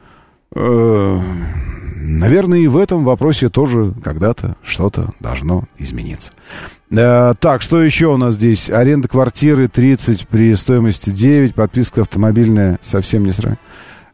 э, наверное, и в этом вопросе тоже когда-то что-то должно измениться. Э, так, что еще у нас здесь? Аренда квартиры тридцать при стоимости девять, подписка автомобильная совсем не сразу.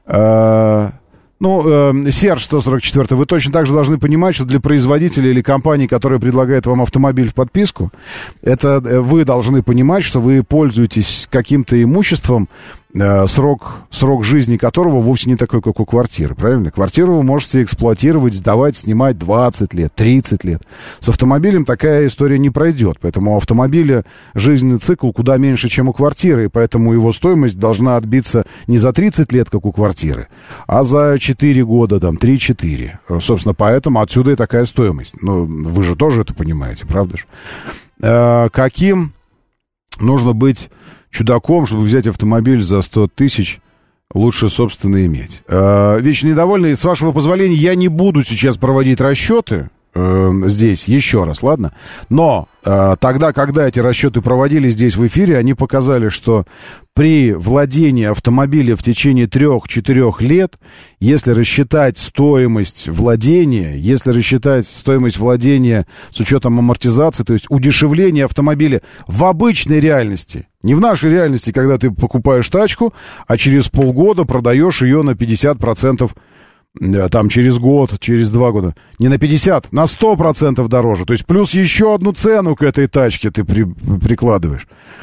Э, ну, э, Серж сто сорок четыре, вы точно так же должны понимать, что для производителя или компании, которая предлагает вам автомобиль в подписку, это вы должны понимать, что вы пользуетесь каким-то имуществом, срок, срок жизни которого вовсе не такой, как у квартиры, правильно? Квартиру вы можете эксплуатировать, сдавать, снимать двадцать лет, тридцать лет. С автомобилем такая история не пройдет, поэтому у автомобиля жизненный цикл куда меньше, чем у квартиры, и поэтому его стоимость должна отбиться не за тридцать лет, как у квартиры, а за четыре года, там, три-четыре. Собственно, поэтому отсюда и такая стоимость. Ну, вы же тоже это понимаете, правда же? Э, каким нужно быть чудаком, чтобы взять автомобиль за сто тысяч, лучше, собственно, иметь. Э, вечно недовольный, с вашего позволения, я не буду сейчас проводить расчеты э, здесь, еще раз, ладно? Но э, тогда, когда эти расчеты проводились здесь в эфире, они показали, что при владении автомобиля в течение трех-четырех лет, если рассчитать стоимость владения, если рассчитать стоимость владения с учетом амортизации, то есть удешевление автомобиля в обычной реальности, не в нашей реальности, когда ты покупаешь тачку, а через полгода продаешь ее на пятьдесят процентов, там через год, через два года, не на пятьдесят, на сто процентов дороже. То есть плюс еще одну цену к этой тачке ты при, прикладываешь.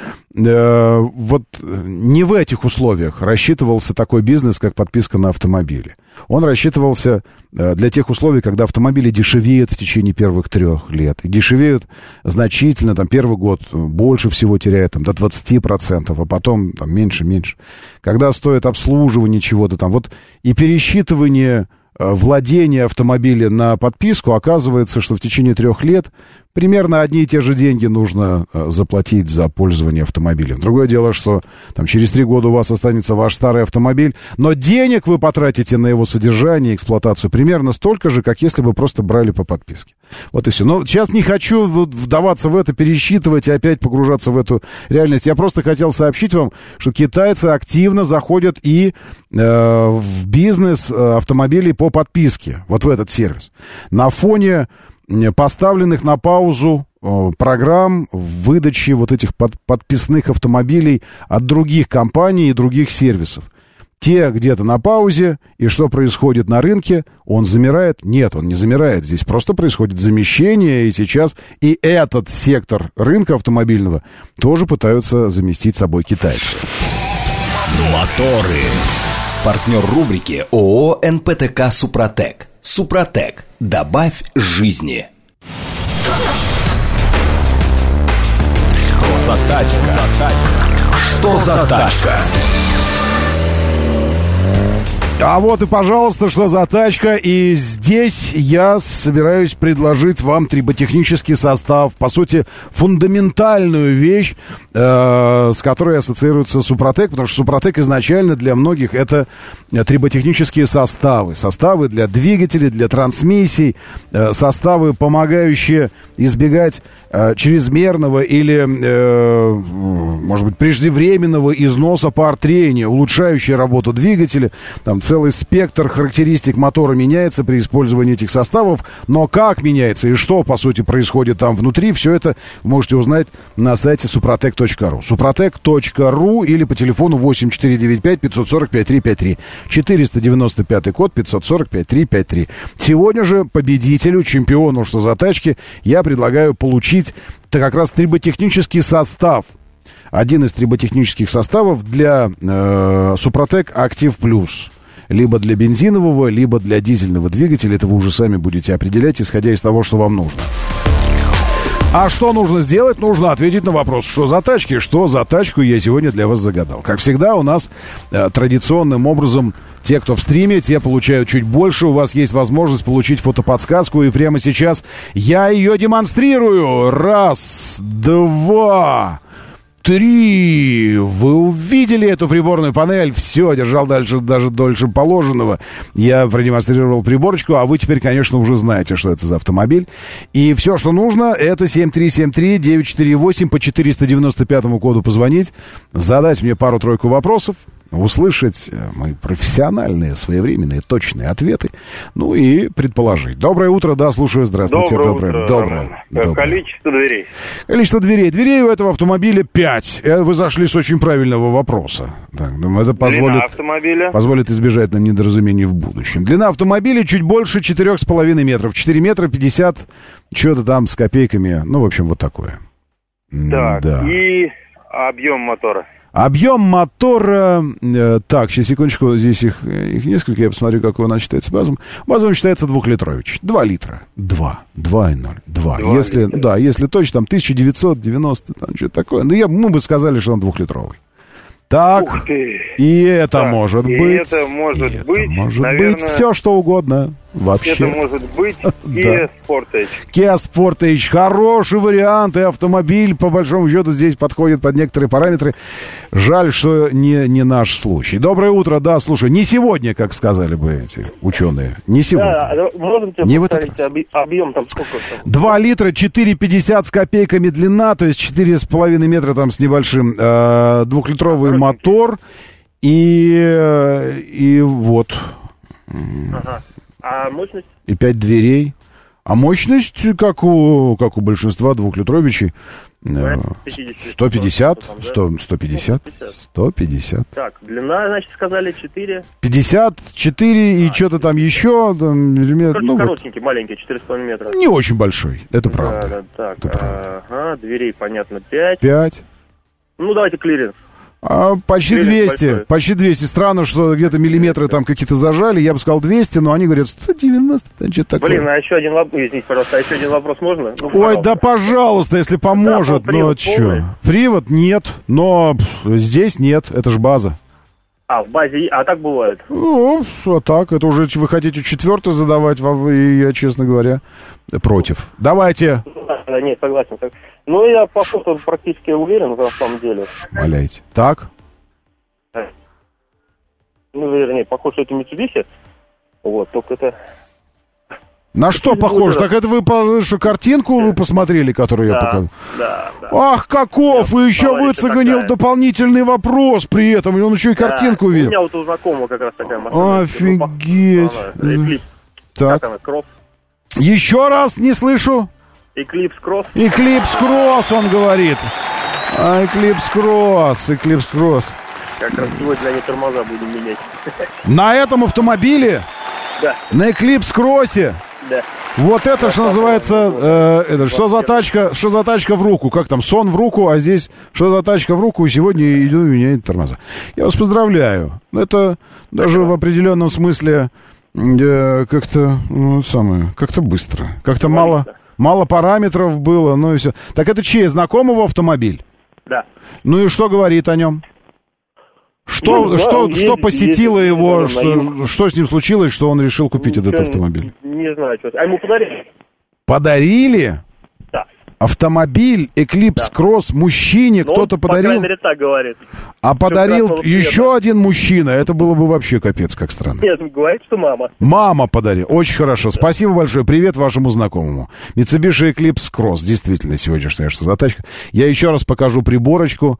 Э, вот не в этих условиях рассчитывался такой бизнес, как подписка на автомобили. Он рассчитывался э, для тех условий, когда автомобили дешевеют в течение первых трех лет. И дешевеют значительно, там первый год больше всего теряет, там, до двадцати процентов, а потом там, меньше-меньше. Когда стоит обслуживание чего-то там, вот и пересчитывание э, владения автомобиля на подписку, оказывается, что в течение трех лет примерно одни и те же деньги нужно э, заплатить за пользование автомобилем. Другое дело, что там, через три года у вас останется ваш старый автомобиль, но денег вы потратите на его содержание и эксплуатацию примерно столько же, как если бы просто брали по подписке. Вот и все. Но сейчас не хочу вдаваться в это, пересчитывать и опять погружаться в эту реальность. Я просто хотел сообщить вам, что китайцы активно заходят и э, в бизнес автомобилей по подписке, вот в этот сервис. На фоне поставленных на паузу э, программ выдачи вот этих под, подписных автомобилей от других компаний и других сервисов. Те где-то на паузе, и что происходит на рынке? Он замирает? Нет, он не замирает. Здесь просто происходит замещение, и сейчас и этот сектор рынка автомобильного тоже пытаются заместить собой китайцы. Моторы. Партнер рубрики ООО эн пэ тэ ка «Супротек». «Супротек». Добавь жизни. Что за тачка? Что за тачка? А вот и, пожалуйста, что за тачка. И здесь я собираюсь предложить вам триботехнический состав. По сути, фундаментальную вещь, э, с которой ассоциируется Супротек. Потому что Супротек изначально для многих это триботехнические составы. Составы для двигателей, для трансмиссий. Э, составы, помогающие избегать э, чрезмерного или, э, может быть, преждевременного износа пар трения, улучшающие работу двигателя. Там целый спектр характеристик мотора меняется при использовании этих составов, но как меняется и что, по сути, происходит там внутри, все это вы можете узнать на сайте супротек точка ру. супротек точка ру или по телефону восемь четыре девять пять пятьсот сорок пять три пять три. четыреста девяносто пятый код пятьсот сорок пять три пять три. Сегодня же победителю, чемпиону «Что за тачки» я предлагаю получить это как раз триботехнический состав. Один из триботехнических составов для э, Супротек Актив Плюс. Либо для бензинового, либо для дизельного двигателя. Это вы уже сами будете определять, исходя из того, что вам нужно. А что нужно сделать? Нужно ответить на вопрос, что за тачки, что за тачку я сегодня для вас загадал. Как всегда, у нас э, традиционным образом те, кто в стриме, те получают чуть больше. У вас есть возможность получить фотоподсказку. И прямо сейчас я ее демонстрирую. Раз, два... Три. Вы увидели эту приборную панель? Все, держал дальше, даже дольше положенного. Я продемонстрировал приборочку, а вы теперь, конечно, уже знаете, что это за автомобиль. И все, что нужно, это семь три семь три девять четыре восемь по четыреста девяносто пятому коду позвонить, задать мне пару-тройку вопросов, услышать мои профессиональные, своевременные, точные ответы, ну и предположить. Доброе утро, да, слушаю, здравствуйте. Доброе, доброе утро, доброе, доброе. Количество дверей. Количество дверей. Дверей у этого автомобиля пять. Вы зашли с очень правильного вопроса. Так, думаю, это позволит, Длина автомобиля? позволит избежать нам недоразумений в будущем. Длина автомобиля чуть больше четырех с половиной метров. четыре метра пятьдесят, что-то там с копейками. Ну, в общем, вот такое. Так, да. И объем мотора? Объем мотора, э, так, сейчас, секундочку, здесь их, их несколько, я посмотрю, какой она считается базовым. Базовым считается двухлитрович, два литра, два, два и ноль, два. Если, литра. Да, если точно, там тысяча девятьсот девяносто, там что-то такое, ну, я, мы бы сказали, что он двухлитровый. Так, и это так, может и быть, это может и быть, это может наверное, быть все, что угодно. Вообще. Это может быть Kia Sportage. Kia Sportage. Хороший вариант. И автомобиль, по большому счету, здесь подходит под некоторые параметры. Жаль, что не, не наш случай. Доброе утро. Да, слушай, не сегодня, как сказали бы эти ученые. Не сегодня. Да, можете не повторить объ... объем там сколько там? два литра, четыре пятьдесят с копейками длина, то есть четыре с половиной метра там с небольшим. Э, двухлитровый а, мотор. И, и вот. Ага. А мощность? И пять дверей. А мощность, как у, как у большинства двухлитровичей, сто пятьдесят, сто, сто пятьдесят, сто пятьдесят. Так, длина, значит, сказали четыре. пятьдесят четыре и а, что-то там еще. Там, ну, коротенький, вот. Маленький, четыре с половиной метра. Не очень большой, это правда. Да, да, так, это правда. Ага, дверей, понятно, пять. пять. Ну, давайте клиренс. А, почти двести, почти двести. Странно, что где-то миллиметры там какие-то зажали. Я бы сказал двести, но они говорят сто девяносто, там что-то такое. Блин, а еще один вопрос, извините, пожалуйста, а еще один вопрос можно? Ну, Ой, пожалуйста. Да пожалуйста, если поможет. Да, ну, что? Привод нет, но здесь нет, это же база. А, в базе, а так бывает? Ну, а так, это уже вы хотите четвертый задавать, и я, честно говоря, против. Давайте. Да, нет, согласен. Ну, я по фото практически уверен, на самом деле. Валяйте. Так? Ну, вернее, похож, что это Mitsubishi. Вот, только это... На что похож? Так это вы что, картинку вы посмотрели, которую я показал? Да, да. Ах, каков! И еще выцегонил дополнительный вопрос при этом, и он еще и картинку видел. У меня вот у знакомого как раз такая машина. Офигеть. Eclipse. Так. Как она, Cross? Еще раз не слышу. Eclipse Cross. Eclipse Cross, он говорит. А, Eclipse Cross, Eclipse Cross. Как раз сегодня они тормоза будем менять. На этом автомобиле? Да. На Eclipse Cross? Да. Вот это, что называется, э, это, что за тачка, что за тачка в руку? Как там, сон в руку, а здесь что за тачка в руку, и сегодня иду и меняет тормоза. Я вас поздравляю. Это даже в определенном смысле э, как-то, ну, самое, как-то быстро. Как-то мало, мало параметров было, ну и все. Так это чей, знакомого автомобиль? Да. Ну и что говорит о нем? Что, Ну, да, что, он что ездит, посетило ездит, его, ездит, что, наверное, что с ним случилось, что он решил купить этот Ничего автомобиль? Не, не знаю, что. А ему подарили? Подарили? Да. Автомобиль Eclipse Cross мужчине Ну, кто-то он, по подарил? крайней мере, так говорит. А подарил красного еще цвета. один мужчина. Это было бы вообще капец, как странно. Нет, он говорит, что мама. Мама подарила. Очень хорошо. Спасибо большое. Привет вашему знакомому. Mitsubishi Eclipse Cross. Действительно, сегодняшняя что за тачка. Я еще раз покажу приборочку.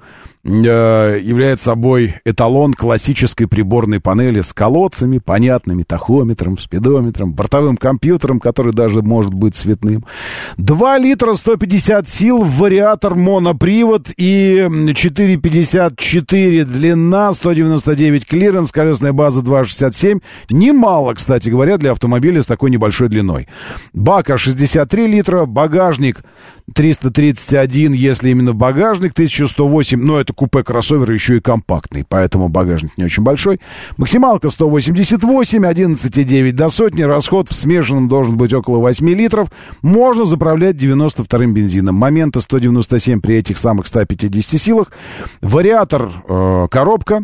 Э, является собой эталон классической приборной панели с колодцами, понятными, тахометром, спидометром, бортовым компьютером, который даже может быть цветным. два литра, сто пятьдесят сил, вариатор монопривод и четыре пятьдесят четыре длина, сто девяносто девять клиренс, колесная база два шестьдесят семь. Немало, кстати говоря, для автомобиля с такой небольшой длиной. Бака шестьдесят три литра, багажник триста тридцать один, если именно багажник, тысяча сто восемь, но это купе-кроссовер еще и компактный, поэтому багажник не очень большой. Максималка сто восемьдесят восемь, одиннадцать и девять до сотни, расход в смешанном должен быть около восемь литров. Можно заправлять девяносто вторым бензином. Момента сто девяносто семь при этих самых ста пятидесяти силах. Вариатор, э, коробка.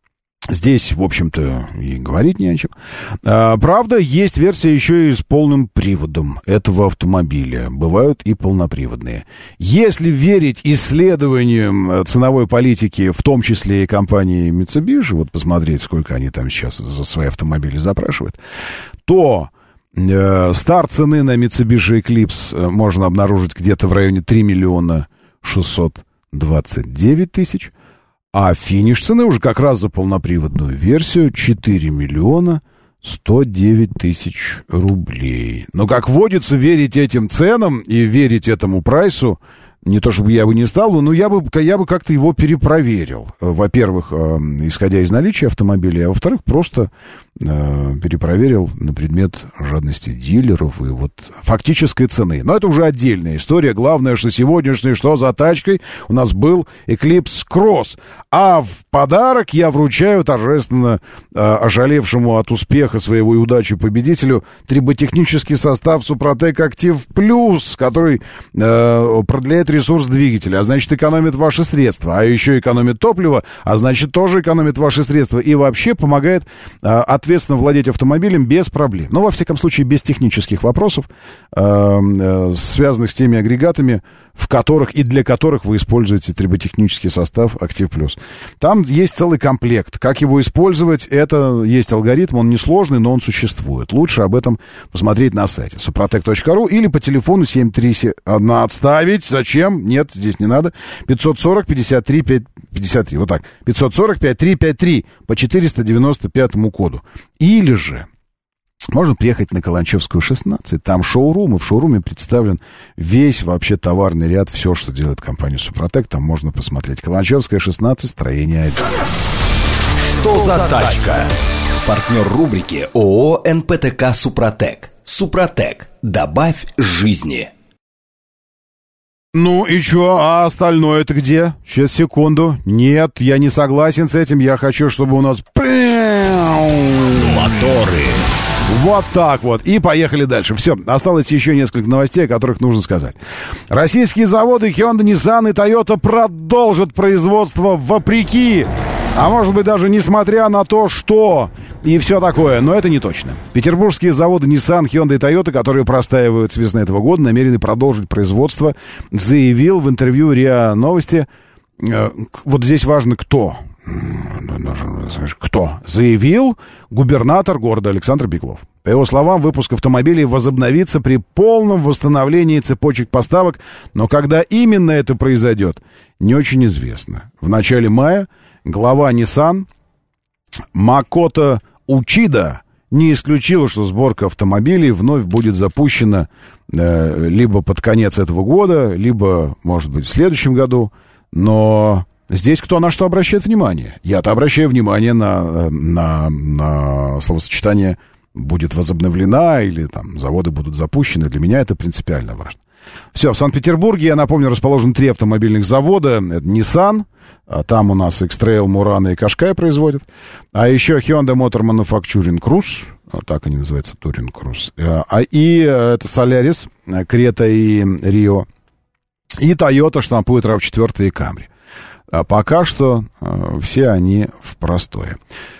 Здесь, в общем-то, и говорить не о чем. А, правда, есть версия еще и с полным приводом этого автомобиля. Бывают и полноприводные. Если верить исследованиям ценовой политики, в том числе и компании Mitsubishi, вот посмотреть, сколько они там сейчас за свои автомобили запрашивают, то э, старт цены на Mitsubishi Eclipse можно обнаружить где-то в районе три миллиона шестьсот двадцать девять тысяч. А финиш цены уже как раз за полноприводную версию четыре миллиона сто девять тысяч рублей. Но, как водится, верить этим ценам и верить этому прайсу, не то чтобы я бы не стал, но я бы, я бы как-то его перепроверил. Во-первых, исходя из наличия автомобиля, а во-вторых, просто э, перепроверил на предмет жадности дилеров и вот фактической цены. Но это уже отдельная история. Главное, что сегодняшний, что за тачкой у нас был Eclipse Cross. А в подарок я вручаю торжественно э, ошалевшему от успеха своего и удачи победителю триботехнический состав Супротек Актив Плюс, который э, продляет ресурс двигателя, а значит, экономит ваши средства, а еще экономит топливо, а значит, тоже экономит ваши средства и вообще помогает э, ответственно владеть автомобилем без проблем. Но, во всяком случае, без технических вопросов, э, э, связанных с теми агрегатами, в которых и для которых вы используете триботехнический состав Актив Плюс. Там есть целый комплект. Как его использовать, это есть алгоритм, он несложный, но он существует. Лучше об этом посмотреть на сайте супротек точка ру или по телефону семь три семь... Одна отставить. Зачем? Нет, здесь не надо. пятьсот сорок пятьдесят три пятьдесят три. Вот так. пятьсот сорок пятьдесят три пятьдесят три по четыреста девяносто пятому коду. Или же можно приехать на Каланчевскую, шестнадцать. Там шоурум, и в шоуруме представлен весь вообще товарный ряд, все, что делает компания Супротек. Там можно посмотреть. Каланчевская, шестнадцать, строение один. Что за тачка? Партнер рубрики ООО эн пэ тэ ка «Супротек». «Супротек». Добавь жизни. Ну и чё, а остальное-то где? Сейчас, секунду. Нет, я не согласен с этим. Я хочу, чтобы у нас... Моторы. Вот так вот. И поехали дальше. Все, осталось еще несколько новостей, о которых нужно сказать. Российские заводы Hyundai, Nissan и Toyota продолжат производство вопреки, а может быть даже несмотря на то, что и все такое. Но это не точно. Петербургские заводы Nissan, Hyundai и Toyota, которые простаивают с весны этого года, намерены продолжить производство, заявил в интервью РИА Новости. Вот здесь важно кто. Кто? Заявил губернатор города Александр Беглов. По его словам, выпуск автомобилей возобновится при полном восстановлении цепочек поставок, но когда именно это произойдет, не очень известно. В начале мая глава Nissan Макото Учида не исключил, что сборка автомобилей вновь будет запущена э, либо под конец этого года, либо, может быть, в следующем году, но... Здесь кто на что обращает внимание? Я-то обращаю внимание на, на, на словосочетание «будет возобновлена» или там «заводы будут запущены». Для меня это принципиально важно. Все, в Санкт-Петербурге, я напомню, расположены три автомобильных завода. Это Nissan, а там у нас X-Trail, Murano и Qashqai производят. А еще Hyundai Motor Manufacturing Cruze, так они называются, Touring Cruze. А, и это Solaris, Creta и Rio. И Toyota штампует рав четыре и Camry. А пока что все они в простое.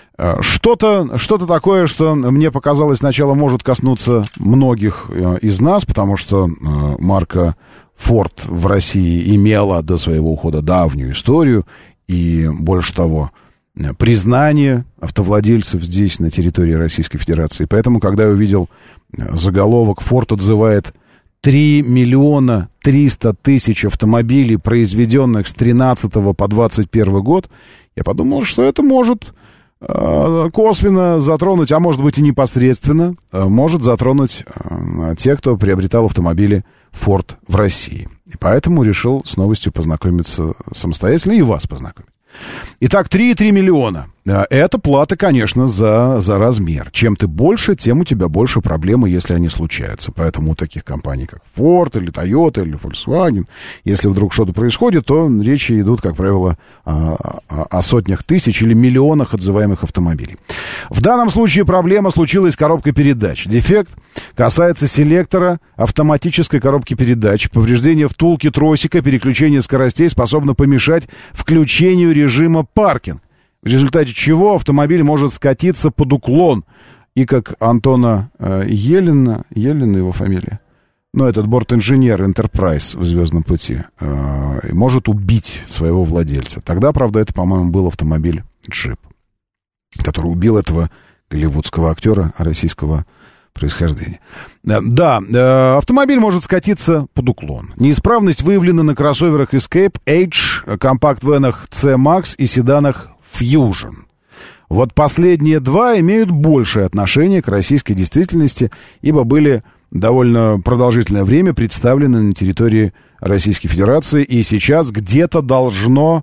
Что-то, что-то такое, что мне показалось сначала может коснуться многих из нас, потому что марка Ford в России имела до своего ухода давнюю историю и, больше того, признание автовладельцев здесь, на территории Российской Федерации. Поэтому, когда я увидел заголовок «Ford отзывает три миллиона триста тысяч автомобилей, произведенных с тринадцатого по двадцать первый год», я подумал, что это может э, косвенно затронуть, а может быть и непосредственно, э, может затронуть э, тех, кто приобретал автомобили Ford в России. И поэтому решил с новостью познакомиться самостоятельно и вас познакомить. Итак, три и три миллиона. Это плата, конечно, за, за размер. Чем ты больше, тем у тебя больше проблемы, если они случаются. Поэтому у таких компаний, как Ford или Toyota или Volkswagen, если вдруг что-то происходит, то речи идут, как правило, о, о сотнях тысяч или миллионах отзываемых автомобилей. В данном случае проблема случилась с коробкой передач. Дефект касается селектора автоматической коробки передач. Повреждение втулки тросика переключения скоростей способно помешать включению режима паркинг, в результате чего автомобиль может скатиться под уклон. И как Антона э, Елена, Елена его фамилия, ну, этот бортинженер Enterprise в «Звездном пути», э, может убить своего владельца. Тогда, правда, это, по-моему, был автомобиль джип, который убил этого голливудского актера российского происхождения. Да, э, автомобиль может скатиться под уклон. Неисправность выявлена на кроссоверах Escape, Edge, компакт-венах C-Max и седанах Fusion. Вот последние два имеют большее отношение к российской действительности, ибо были довольно продолжительное время представлены на территории Российской Федерации, и сейчас где-то должно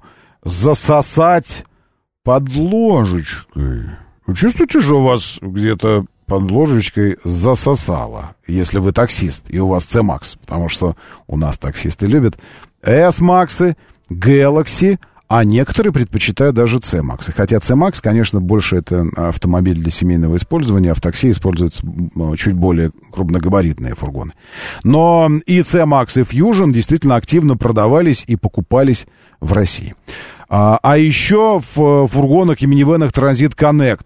засосать под ложечкой. Вы чувствуете, что у вас где-то под ложечкой засосало, если вы таксист, и у вас C-Max, потому что у нас таксисты любят S-Max, Galaxy, а некоторые предпочитают даже C-Max. Хотя C-Max, конечно, больше это автомобиль для семейного использования, а в такси используются чуть более крупногабаритные фургоны. Но и C-Max, и Fusion действительно активно продавались и покупались в России. А, а еще в фургонах и минивенах Transit Connect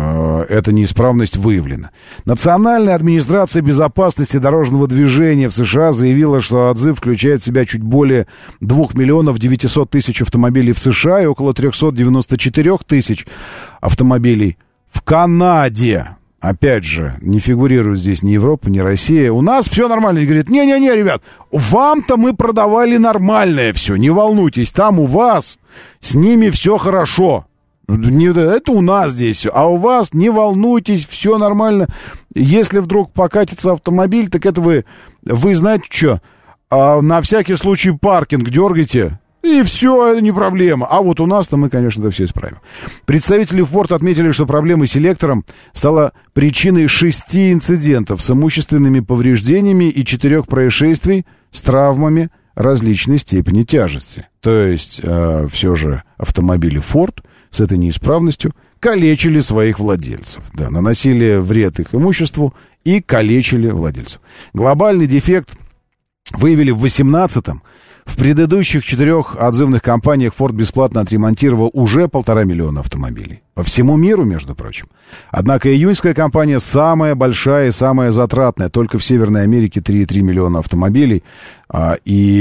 эта неисправность выявлена. Национальная администрация безопасности дорожного движения в США заявила, что отзыв включает в себя чуть более двух миллионов девятисот тысяч автомобилей в США и около трехсот девяноста четырёх тысяч автомобилей в Канаде. Опять же, не фигурирует здесь ни Европа, ни Россия. У нас все нормально. И говорит, не-не-не, ребят, вам-то мы продавали нормальное все, не волнуйтесь, там у вас с ними все хорошо. Не, это у нас здесь все, а у вас, не волнуйтесь, все нормально. Если вдруг покатится автомобиль, так это вы, вы знаете что, а на всякий случай паркинг дергайте, и все, это не проблема. А вот у нас-то мы, конечно, это все исправим. Представители Ford отметили, что проблема с селектором стала причиной шести инцидентов с имущественными повреждениями и четырех происшествий с травмами различной степени тяжести. То есть, э, все же автомобили Ford с этой неисправностью калечили своих владельцев. Да, наносили вред их имуществу и калечили владельцев. Глобальный дефект выявили в восемнадцатом. В предыдущих четырех отзывных компаниях Ford бесплатно отремонтировал уже полтора миллиона автомобилей. По всему миру, между прочим. Однако июньская компания самая большая и самая затратная. Только в Северной Америке три и три миллиона автомобилей. А,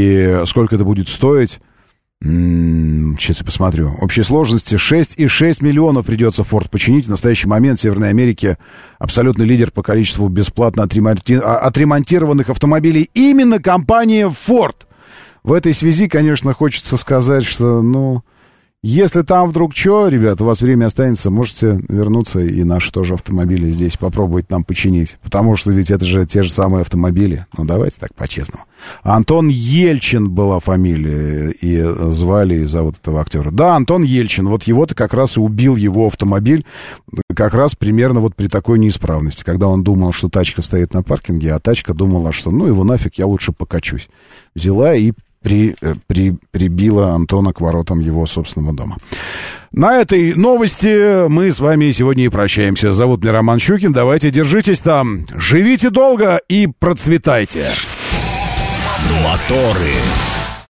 и сколько это будет стоить? Сейчас я посмотрю. В общей сложности шесть и шесть миллионов придется Ford починить. В настоящий момент в Северной Америке абсолютный лидер по количеству бесплатно отремонти... отремонтированных автомобилей именно компания Ford. В этой связи, конечно, хочется сказать, что, ну, если там вдруг что, ребят, у вас время останется, можете вернуться и наши тоже автомобили здесь попробовать нам починить. Потому что ведь это же те же самые автомобили. Ну, давайте так, по-честному. Антон Ельчин была фамилия, и звали, и зовут этого актера. Да, Антон Ельчин, вот его-то как раз и убил его автомобиль, как раз примерно вот при такой неисправности. Когда он думал, что тачка стоит на паркинге, а тачка думала, что ну его нафиг, я лучше покачусь. Взяла и При, при, прибила Антона к воротам его собственного дома. На этой новости мы с вами сегодня и прощаемся. Зовут меня Роман Щукин. Давайте, держитесь там. Живите долго и процветайте. Моторы.